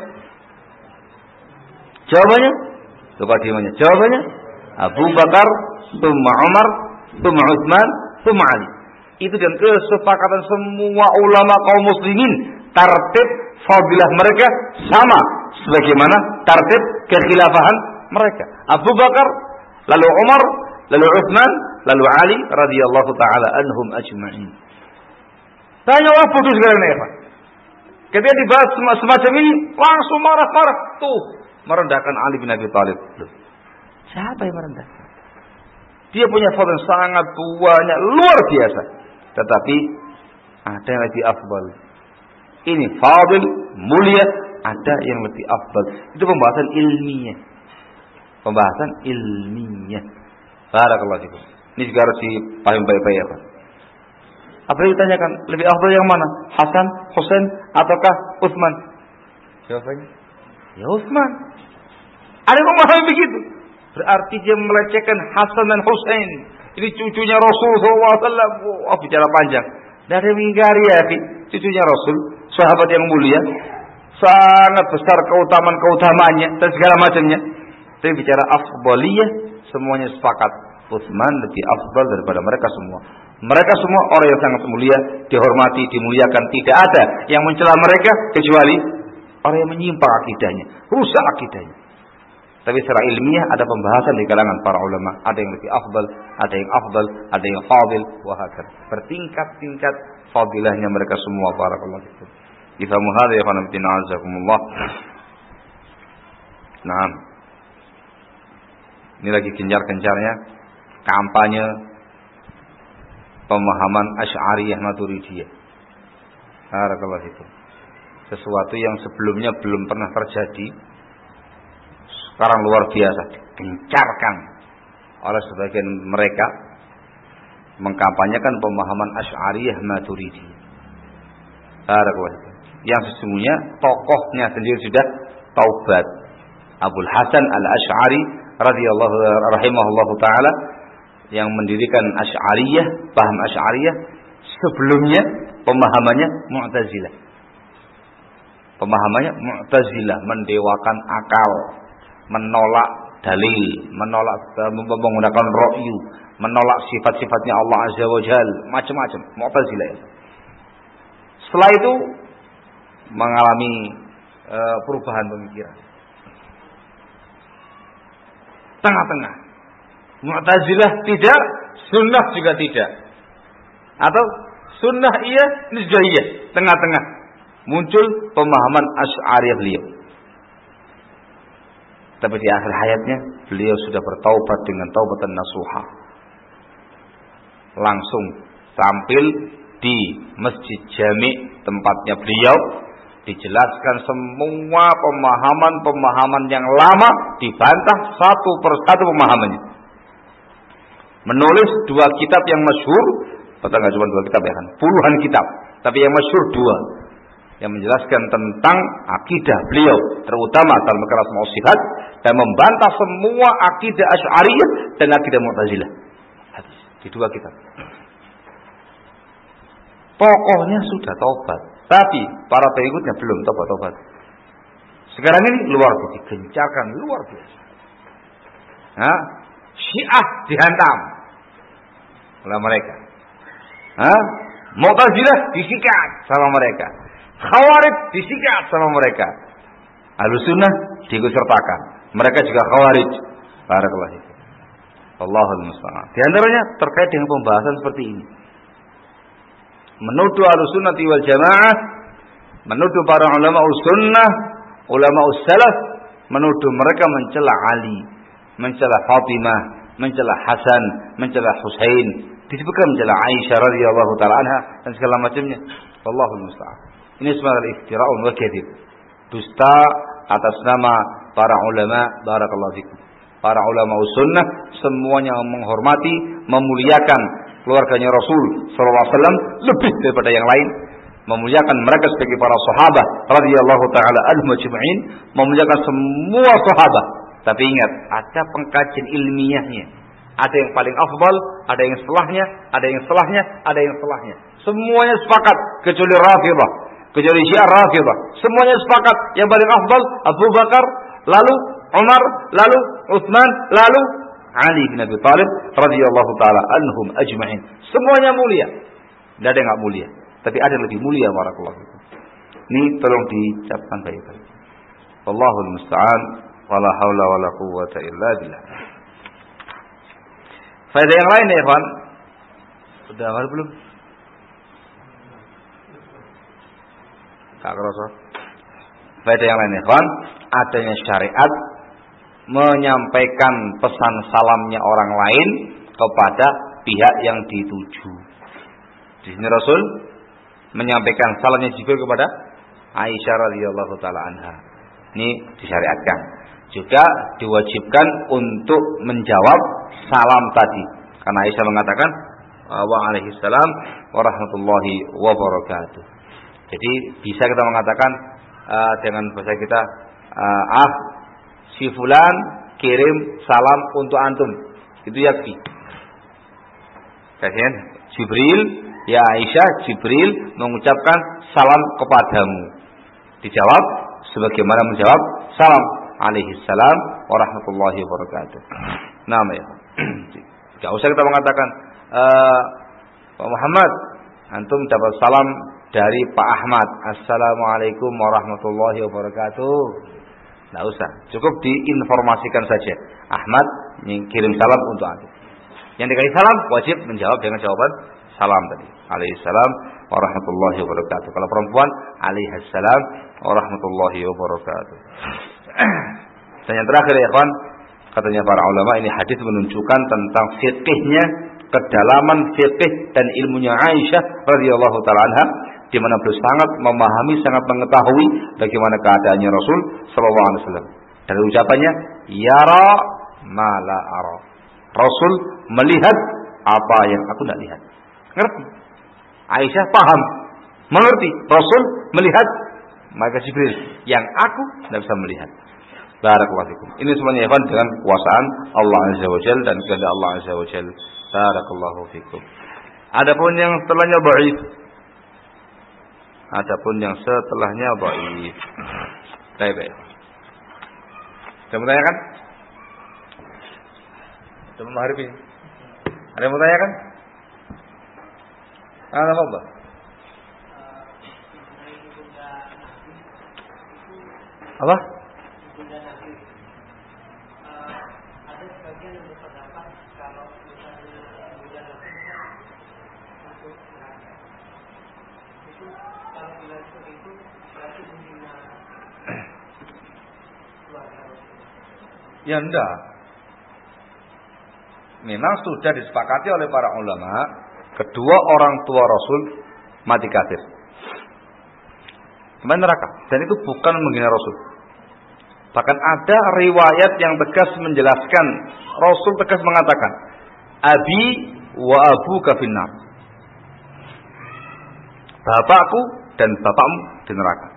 Jawabannya? Coba dimana? Jawabannya Abu Bakar, tsumma Umar, tsumma Utsman, tsumma Ali. Itu dan kesepakatan semua ulama kaum muslimin, tartib fadilah mereka sama sebagaimana tartib kekhilafahan mereka. Abu Bakar, lalu Umar, lalu Utsman, lalu Ali radhiyallahu taala anhum ajma'in. Tanya orang putus sekarang ya, Pak. Ketika dibahas semacam ini, langsung marah-marah. Tuh, merendahkan Ali bin Abi Thalib. Siapa yang merendahkan? Dia punya fadil sangat banyak, luar biasa. Tetapi ada yang lebih afdal. Ini fadil, mulia, ada yang lebih afdal. Itu pembahasan ilmiah. Pembahasan ilmiah. Barakallahu fikum. Ini juga harus dipahami baik-baik ya, Pak. Apa yang ditanyakan? Lebih afdal yang mana? Hasan, Husain, ataukah Utsman? Jawabannya, ya Utsman. Ada yang memahami begitu. Berarti dia melecehkan Hasan dan Husain. Ini cucunya Rasul sallallahu alaihi wasallam. Wah, bicara panjang. Tidak ada yang mengingkari ya, cucunya Rasul, sahabat yang mulia, sangat besar keutamaan-keutamaannya dan segala macamnya. Tapi bicara afdaliyah, semuanya sepakat. Utsman lebih afdal daripada mereka semua. Mereka semua orang yang sangat mulia, dihormati, dimuliakan. Tidak ada yang mencela mereka kecuali orang yang menyimpang akidahnya, rusak akidahnya. Tapi secara ilmiah ada pembahasan di kalangan para ulama. Ada yang lebih afdal, ada yang afdal, ada yang fadil, wahakad. Bertingkat-tingkat fadilahnya mereka semua. Barakallahu fikum. Ifamu hadza ya khanatina azakumullah. Naam. Ini lagi gencar-gencarnya kampanye pemahaman Asy'ariyah Maturidiyah. Barakallahu fikum. Sesuatu yang sebelumnya belum pernah terjadi, sekarang luar biasa digencarkan oleh sebagian mereka, mengkampanyekan pemahaman Asy'ariyah Maturidiyah. Barakallahu fikum. Yang sesungguhnya tokohnya sendiri sudah taubat. Abul Hasan Al-Asy'ari radhiyallahu rahimahullahu taala yang mendirikan Asy'ariyah, paham Asy'ariyah, sebelumnya pemahamannya Mu'tazilah. Pemahamannya Mu'tazilah, mendewakan akal, menolak dalil, menolak menggunakan ra'yu, menolak sifat-sifatnya Allah Azza wa Jalla, macam-macam Mu'tazilah. Setelah itu mengalami e, perubahan pemikiran. Tengah-tengah. Mu'tazilah tidak, sunnah juga tidak. Atau sunnah iya, ini juga iya, tengah-tengah. Muncul pemahaman Asy'ariyah beliau. Tapi di akhir hayatnya beliau sudah bertaubat dengan taubatan nasuha. Langsung tampil di Masjid Jami' tempatnya beliau, dijelaskan semua pemahaman-pemahaman yang lama, dibantah satu persatu pemahamannya. Menulis dua kitab yang masyhur, betul nggak cuma dua kitab ya kan, puluhan kitab, tapi yang masyhur dua, yang menjelaskan tentang akidah beliau, terutama dalam perkara asma wa sifat, dan membantah semua akidah Asy'ariyah dan akidah Mu'tazilah. Di dua kitab. Pokoknya sudah taubat, tapi para pengikutnya belum taubat-taubat. Sekarang ini luar biasa, digencarkan luar biasa. Nah, Syiah dihantam oleh mereka. Hah? Mu'tazilah disikat sama mereka. Khawarij disikat sama mereka. Ahlussunnah diikutsertakan. Mereka juga khawarij. Barakallahu fiik. Allahul musta'an. Di antaranya terkait dengan pembahasan seperti ini. Menuduh Ahlussunnah wal Jamaah, menuduh para ulama sunnah, ulama salaf, menuduh mereka mencela Ali, mencela Fatimah, mencela Hasan, mencela Husain, disebutkan mencela Aisyah radhiyallahu taala anha dan segala macamnya. Wallahul musta'an. Ini semua adalah iftira'un wa kadzib. Dusta atas nama para ulama, barakallahu fikum. Para ulama sunnah semuanya menghormati, memuliakan keluarganya Rasul sallallahu alaihi wasallam lebih daripada yang lain, memuliakan mereka sebagai para sahabat radhiyallahu taala anhum ajma'in, memuliakan semua sahabat. Tapi ingat, ada pengkajian ilmiahnya. Ada yang paling afdal, ada yang setelahnya, ada yang setelahnya, ada yang setelahnya. Semuanya sepakat kecuali Rafidhah, kecuali Syiah Rafidhah. Semuanya sepakat yang paling afdal Abu Bakar, lalu Umar, lalu Utsman, lalu Ali bin Abi Thalib radhiyallahu taala anhum ajma'in. Semuanya mulia. Tidak ada yang enggak mulia, tapi ada yang lebih mulia barakallahu fikum. Ini tolong dicapkan baik-baik. Wallahul musta'an, wala haula wala quwwata illa billah. Faedah yang lain ya, ikhwan. Sudah hafal belum? Kak kerasa. Faedah yang lain ya, ikhwan, adanya syariat menyampaikan pesan salamnya orang lain kepada pihak yang dituju. Di sini Rasul menyampaikan salamnya Jibril kepada Aisyah radhiyallahu taala anha. Ini disyariatkan. Juga diwajibkan untuk menjawab salam tadi. Karena Aisyah mengatakan wa alaihi salam wa rahmatullahi wa barakatuh. Jadi bisa kita mengatakan uh, dengan bahasa kita uh, ah si fulan kirim salam untuk antum. Itu yakfi. Kasihan Jibril, ya Aisyah, Jibril mengucapkan salam kepadamu. Dijawab sebagaimana menjawab salam alaihi salam wa rahmatullahi wa barakatuh. Nah, ya. Enggak usah kita mengatakan uh, Pak Muhammad, antum dapat salam dari Pak Ahmad. Assalamualaikum warahmatullahi wabarakatuh. Tidak usah, cukup diinformasikan saja. Ahmad kirim salam untuk antum. Yang dikasih salam wajib menjawab dengan jawaban salam tadi. Alaihissalam warahmatullahi wabarakatuh. Kalau perempuan, alaihissalam warahmatullahi wabarakatuh. Dan yang terakhir ya kawan, katanya para ulama, ini hadis menunjukkan tentang fiqihnya, kedalaman fiqih dan ilmunya Aisyah radhiyallahu taala anha, di mana beliau sangat memahami, sangat mengetahui bagaimana keadaannya Rasul sallallahu alaihi wasallam. Dari ucapannya, yara ma la ara. Rasul melihat apa yang aku tidak lihat. Ngerti? Aisyah paham, mengerti. Rasul melihat, maka Jibril yang aku tidak bisa melihat. Barakallahu fikum. Ini semuanya ya, dengan kekuasaan Allah Azza wa Jalla dan kehendak Allah Azza wa Jalla. Barakallahu fikum. Adapun yang setelahnya dhaif. Adapun yang setelahnya dhaif. Baik-baik. Ada yang kan? Sebelum maghrib ini. Ada yang mau tanya kan? Ah, apa? Apa? Ya enggak. Memang sudah disepakati oleh para ulama, kedua orang tua Rasul mati kafir. Kemana neraka. Dan itu bukan menghina Rasul. Bahkan ada riwayat yang tegas menjelaskan, Rasul tegas mengatakan, Abi wa abuka finnar. Bapakku dan bapakmu di neraka.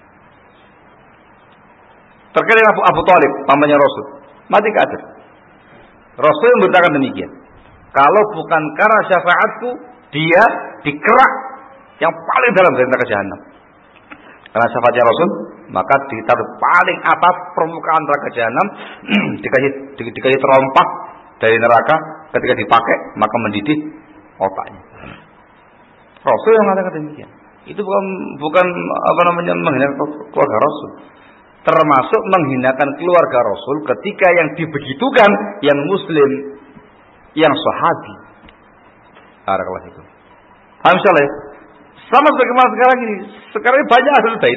Terkait dengan Abu, Abu Thalib, pamannya Rasul, mati kafir. Rasul memberitakan demikian. Kalau bukan karena syafaatku, dia dikerak yang paling dalam dari neraka jahanam. Karena syafaatnya Rasul, maka ditaruh paling atas permukaan neraka jahanam, dikasih, di, dikasih terompak dari neraka. Ketika dipakai, maka mendidih otaknya. Rasul yang mengatakan demikian. Itu bukan bukan apa namanya menghina keluarga Rasul. Termasuk menghinakan keluarga Rasul ketika yang dibegitukan yang muslim, yang sahabi. Barakallahu fikum. Paham insyaallah? Sama sebagaimana sekarang ini. Sekarang ini banyak ahlul bait.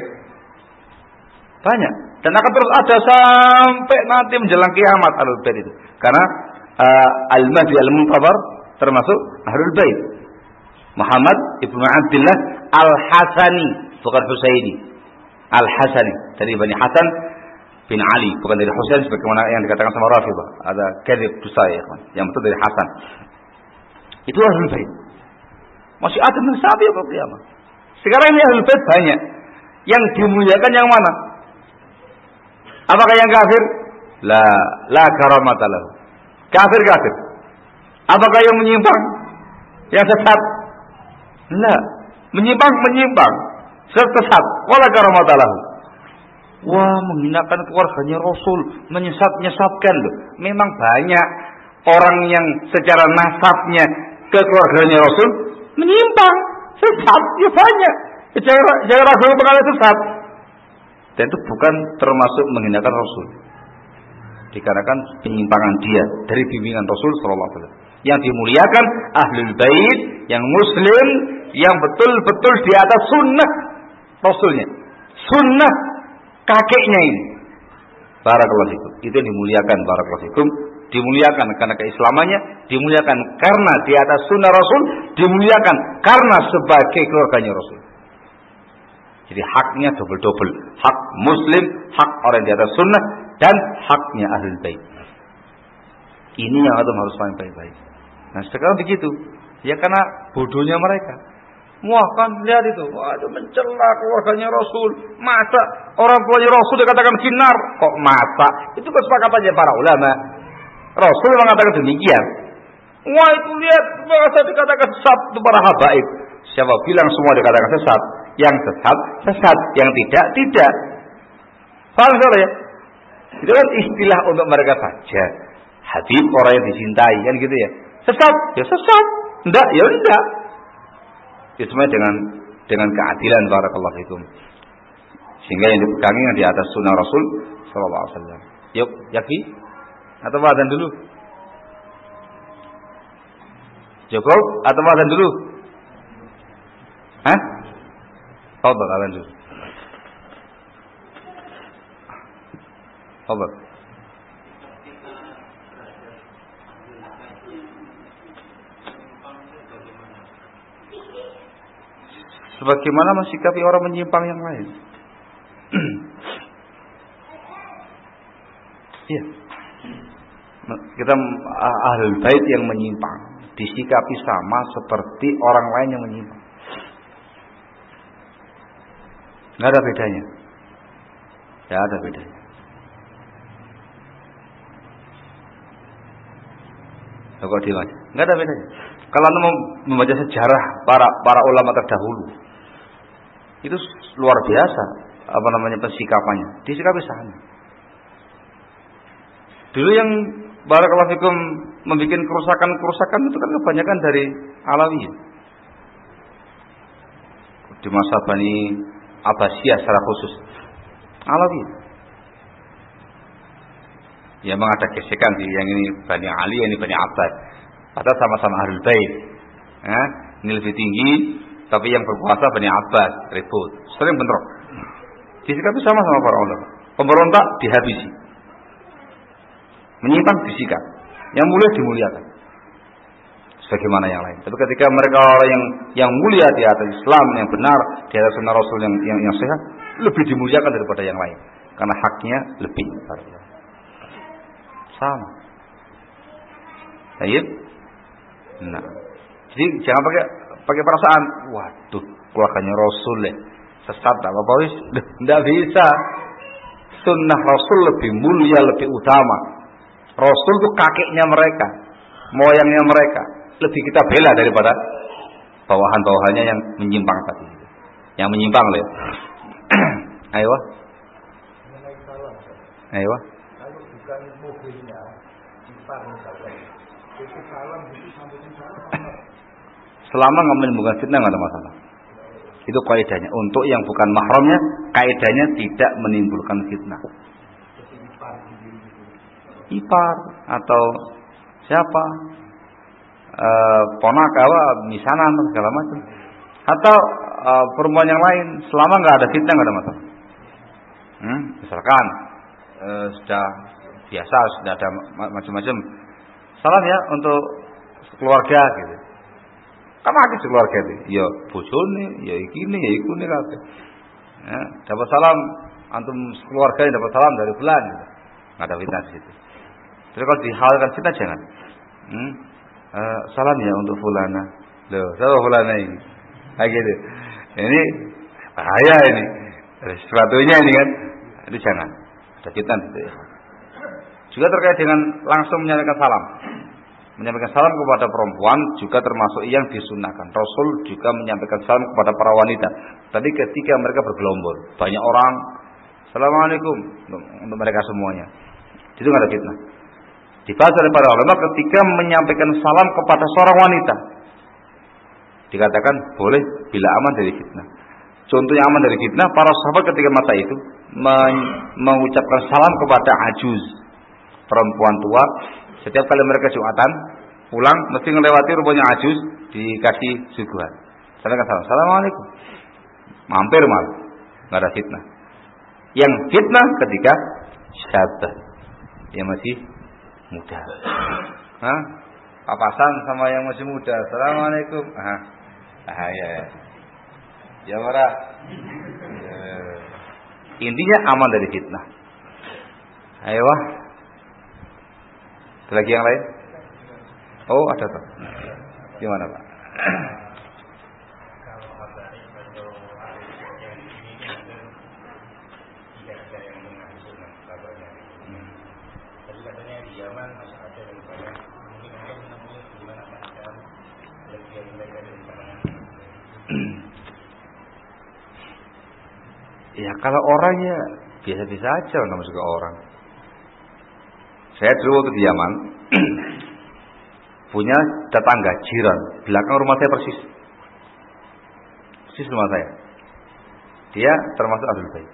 Banyak. Dan akan terus ada sampai nanti menjelang kiamat ahlul bait itu. Karena uh, Al-Mahdi Al-Muntadhar termasuk ahlul bait. Muhammad ibnu Abdullah Al-Hasani, bukan Husaini. Al-Hasani dari Bani Hasan bin Ali, bukan dari Husain sebagaimana yang dikatakan sama Rafidhah. Ada kadzib dusta ya, yang betul dari Hasan. Itu ahlul bait. Masih ada mensabi apa kiamat. Sekarang ini ahlul bait banyak. Yang dimuliakan yang mana? Apakah yang kafir? La la karamata lahu. Kafir kafir. Apakah yang menyimpang? Yang sesat? La, menyimpang menyimpang. Sesat, wala karamata lahu. Wah, menghinakan keluarganya Rasul, menyesat-nyesatkan loh. Memang banyak orang yang secara nasabnya ke keluarganya Rasul menyimpang, sesat, ya banyak. Secara, secara Rasul pengalih sesat. Dan itu bukan termasuk menghinakan Rasul. Dikarenakan penyimpangan dia dari bimbingan Rasul sallallahu alaihi wasallam. Yang dimuliakan ahlul bait, yang muslim, yang betul-betul di atas sunnah Rasulnya, sunnah kakeknya ini. Barakallahu fikum. Itu dimuliakan, barakallahu fikum. Dimuliakan karena keislamannya, dimuliakan karena di atas sunnah Rasul, dimuliakan karena sebagai keluarganya Rasul. Jadi haknya double-double. Hak muslim, hak orang di atas sunnah, dan haknya ahlul bait. Ini yang harus paham baik-baik. Nah sekarang begitu. Ya karena bodohnya mereka. Wah kan lihat itu, wah itu mencela keluarganya Rasul. Masa orang tuanya Rasul dikatakan finnar? Kok masa? Itu kesepakatannya para ulama. Rasul mengatakan demikian. Wah itu lihat, masa dikatakan sesat itu para habaib. Siapa bilang semua dikatakan sesat? Yang sesat, sesat. Yang tidak, tidak. Paham saudara ya? Itu kan istilah untuk mereka saja. Habib orang yang dicintai kan gitu ya. Sesat, ya sesat. Enggak, ya enggak. Itu semua dengan dengan keadilan barakallahu fikum. Sehingga yang dipegangi yang di atas sunnah Rasul sallallahu alaihi wasallam. Yuk, Yaki atau adzan dulu? Cukup atau adzan dulu? Hah? Fadhal adzan dulu. Fadhal. Sebagaimana mensikapi orang menyimpang yang lain. Iya. Kita ahlul bait yang menyimpang disikapi sama seperti orang lain yang menyimpang. Nggak ada bedanya. Nggak ada bedanya. Kok dibaca? Nggak ada bedanya. Kalau anda membaca sejarah para para ulama terdahulu, itu luar biasa apa namanya pensikapannya. Disikapi sama. Dulu yang barakallahu fikum membuat kerusakan-kerusakan itu kan kebanyakan dari Alawiyah. Di masa Bani Abbasiyah secara khusus. Alawiyah. Ya memang ada gesekan sih, yang ini Bani Ali, yang ini Bani Abbas. Padahal sama-sama Ahlul Bait. Eh, ini lebih tinggi, tapi yang berkuasa Bani Abbas, ribut. Sering bentrok. Disikapi sama-sama para ulama. Pemberontak dihabisi. Menyimpang disikat. Yang mulia dimuliakan. Sebagaimana yang lain. Tapi ketika mereka yang yang mulia di atas Islam yang benar, di atas sunnah Rasul yang yang, yang sehat, lebih dimuliakan daripada yang lain. Karena haknya lebih. Sama. Baik. Nah, jadi jangan pakai pakai perasaan. Waduh, keluarganya Rasul ya. Sesat tak apa-apa wis. Tidak bisa. Sunnah Rasul lebih mulia, lebih utama. Rasul itu kakeknya mereka, moyangnya mereka. Lebih kita bela daripada bawahan-bawahannya yang menyimpang tadi. Yang menyimpang loh. Ayo. Ayo. Kalau bukan mobilnya, ipar misalkan. Itu salam itu sambutin salam. Selama nggak menimbulkan fitnah nggak ada masalah. Itu kaidahnya. Untuk yang bukan mahramnya, kaidahnya tidak menimbulkan fitnah. Ipar atau siapa? E, ponak apa, misanan segala macam. Atau e, perempuan yang lain, selama nggak ada fitnah nggak ada masalah. Hmm? Misalkan e, sudah biasa, sudah ada macam-macam. Salam ya untuk keluarga gitu. Kamu akeh keluarga itu, ya bojone, ya ikine, ya ikune kabeh. Ya, dapat salam antum keluarga yang dapat salam dari bulan. Enggak ada fitnah di situ. Terus kalau dihalalkan fitnah jangan. Hmm? Uh, salam ya untuk fulana. Loh, siapa fulana ini? Kayak gitu. Ini bahaya ini. Sesuatunya ini kan. Itu jangan. Ada fitnah itu ya. Juga terkait dengan langsung menyampaikan salam. Menyampaikan salam kepada perempuan juga termasuk yang disunahkan. Rasul juga menyampaikan salam kepada para wanita. Tapi ketika mereka bergelombol, banyak orang, Assalamualaikum untuk mereka semuanya. Itu nggak ada fitnah. Dibahas oleh para ulama ketika menyampaikan salam kepada seorang wanita, dikatakan boleh bila aman dari fitnah. Contoh yang aman dari fitnah, para sahabat ketika masa itu mengucapkan salam kepada ajuz, perempuan tua. Setiap kali mereka Jumatan pulang mesti melewati rumahnya ajuz, dikasih suguhan. Sampaikan salam. Assalamualaikum. Mampir malu. Enggak ada fitnah. Yang fitnah ketika syabah. Yang masih muda. Hah? Papasan sama yang masih muda. Assalamualaikum. Ah. Ah ya. Ya marah. Ya. Intinya aman dari fitnah. Ayo wah. Ada lagi yang lain? Oh ada tuh. Gimana Pak? Ya kalau orangnya biasa-biasa aja nama juga orang. Saya dulu waktu di Yaman punya tetangga jiran belakang rumah saya persis, persis rumah saya. Dia termasuk Ahlul Bait.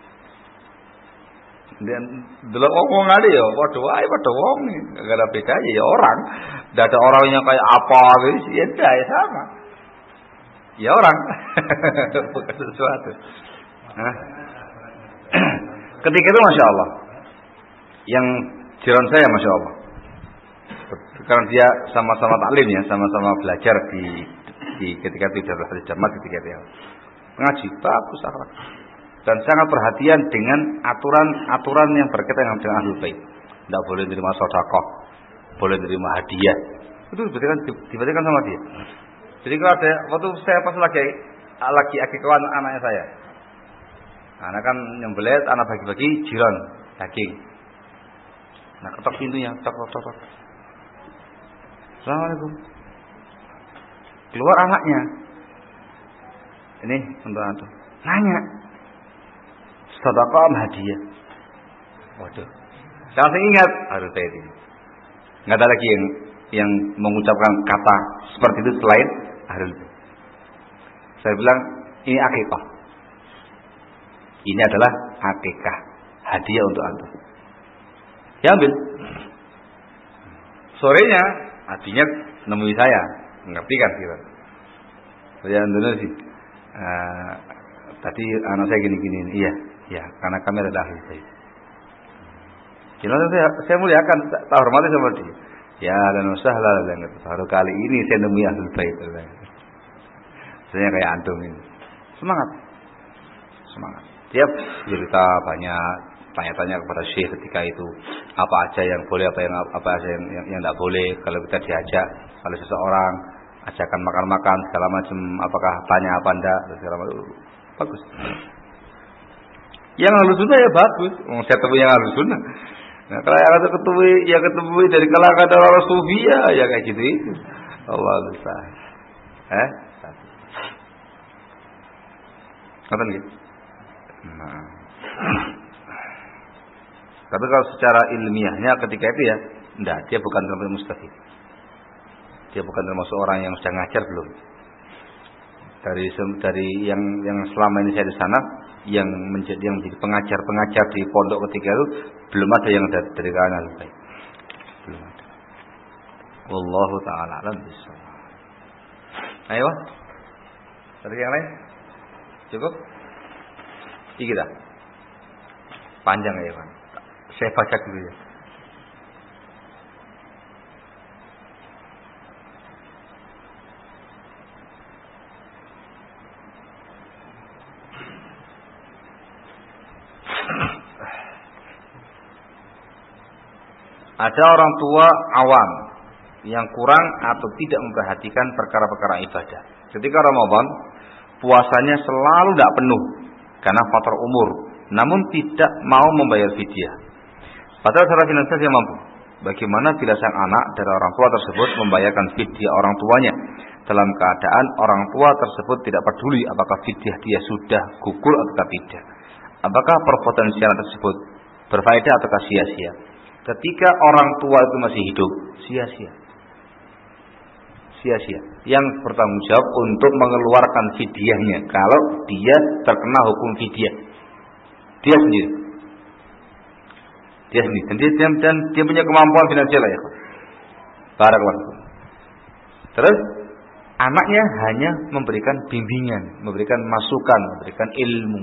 Dan dulu ngomong ada ya, waduh, ay, waduh, wong, gak ada bedanya ya orang. Tidak ada orangnya kayak apa gitu, ya tidak, ya sama. Ya orang, bukan sesuatu. Nah. Ketika itu masya Allah, yang jiran saya masya Allah, karena dia sama-sama taklim ya, sama-sama belajar di, di ketika itu di jamaah ketika dia ngaji bagus akhlak dan sangat perhatian dengan aturan-aturan yang berkaitan dengan Ahlul Bait. Tidak boleh terima sedekah, boleh terima hadiah. Itu diberikan diberikan sama dia. Jadi kalau ada waktu saya pas lagi lagi akikahan anaknya saya, anak kan nyembelih, anak bagi-bagi jiran daging. Nah ketok pintunya, tok tok tok. Assalamualaikum. Keluar anaknya. Ini untuk antum. Nanya. Sedekah hadiah. Waduh. Saya langsung ingat Ahlul Bait ini. Enggak ada lagi yang yang mengucapkan kata seperti itu selain Ahlul Bait. Saya bilang ini akikah. Ini adalah akikah, hadiah untuk antum. diambil. Sorenya adiknya nemui saya, ngerti kan kira? Saya dulu sih. Uh, tadi anak saya gini-gini, iya, ya, karena kami adalah ahli saya. Jelas saya, saya muliakan, tak hormati sama dia. Ya, dan usahlah, baru kali ini saya nemui ahli bait. Saya kayak antum ini, semangat, semangat. Tiap cerita banyak, tanya-tanya kepada Syekh ketika itu, apa aja yang boleh, apa yang apa aja yang yang, yang tidak boleh. Kalau kita diajak, kalau seseorang ajakan makan-makan segala macam, apakah tanya apa enggak, segala macam, bagus. Yang harus sunnah ya bagus. Oh, saya temui yang harus sunnah. Nah, kalau yang ada ketemu, ya ketemu dari kalangan orang sufi ya, ya kayak gitu itu. Allah besar. Eh? Kata gitu. Nah. Tapi kalau secara ilmiahnya ketika itu ya, enggak, dia bukan termasuk mustafid. Dia bukan termasuk orang yang sudah ngajar belum. Dari dari yang yang selama ini saya di sana, yang menjadi yang menjadi pengajar-pengajar di pondok ketika itu belum ada yang dari, dari kalangan baik. Belum ada. Wallahu taala alam bissawab. Ayo. Dari yang lain? Cukup? Iki dah. Panjang ya, Pak. Saya baca dulu ya. Ada orang tua awam yang kurang atau tidak memperhatikan perkara-perkara ibadah. Ketika Ramadan, puasanya selalu tidak penuh karena faktor umur, namun tidak mau membayar fidyah. Padahal secara finansial dia mampu. Bagaimana bila sang anak dari orang tua tersebut membayarkan fidyah orang tuanya dalam keadaan orang tua tersebut tidak peduli apakah fidyah dia sudah gugur atau tidak? Apakah perbuatan syiar tersebut berfaedah atau sia-sia? Ketika orang tua itu masih hidup, sia-sia. Sia-sia. Yang bertanggung jawab untuk mengeluarkan fidyahnya kalau dia terkena hukum fidyah. Dia sendiri. Dia sendiri. Dan dia, dan, dan dia punya kemampuan finansial ya. Barakallahu. Terus anaknya hanya memberikan bimbingan, memberikan masukan, memberikan ilmu.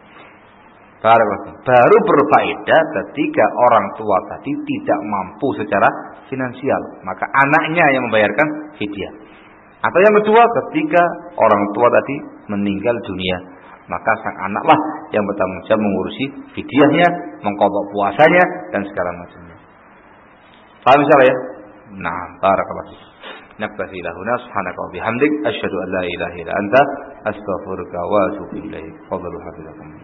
Baru berfaedah ketika orang tua tadi tidak mampu secara finansial, maka anaknya yang membayarkan fidyah. Atau yang kedua, ketika orang tua tadi meninggal dunia, maka sang anaklah yang bertanggung jawab mengurusi fidyahnya, mengqadha puasanya dan segala macamnya. Paham misalnya ya? Nah, barakallahu. Naktafi lahuna subhanaka wa bihamdik asyhadu an la ilaha illa anta astaghfiruka wa atubu ilaik. Fadhlu hafizakum.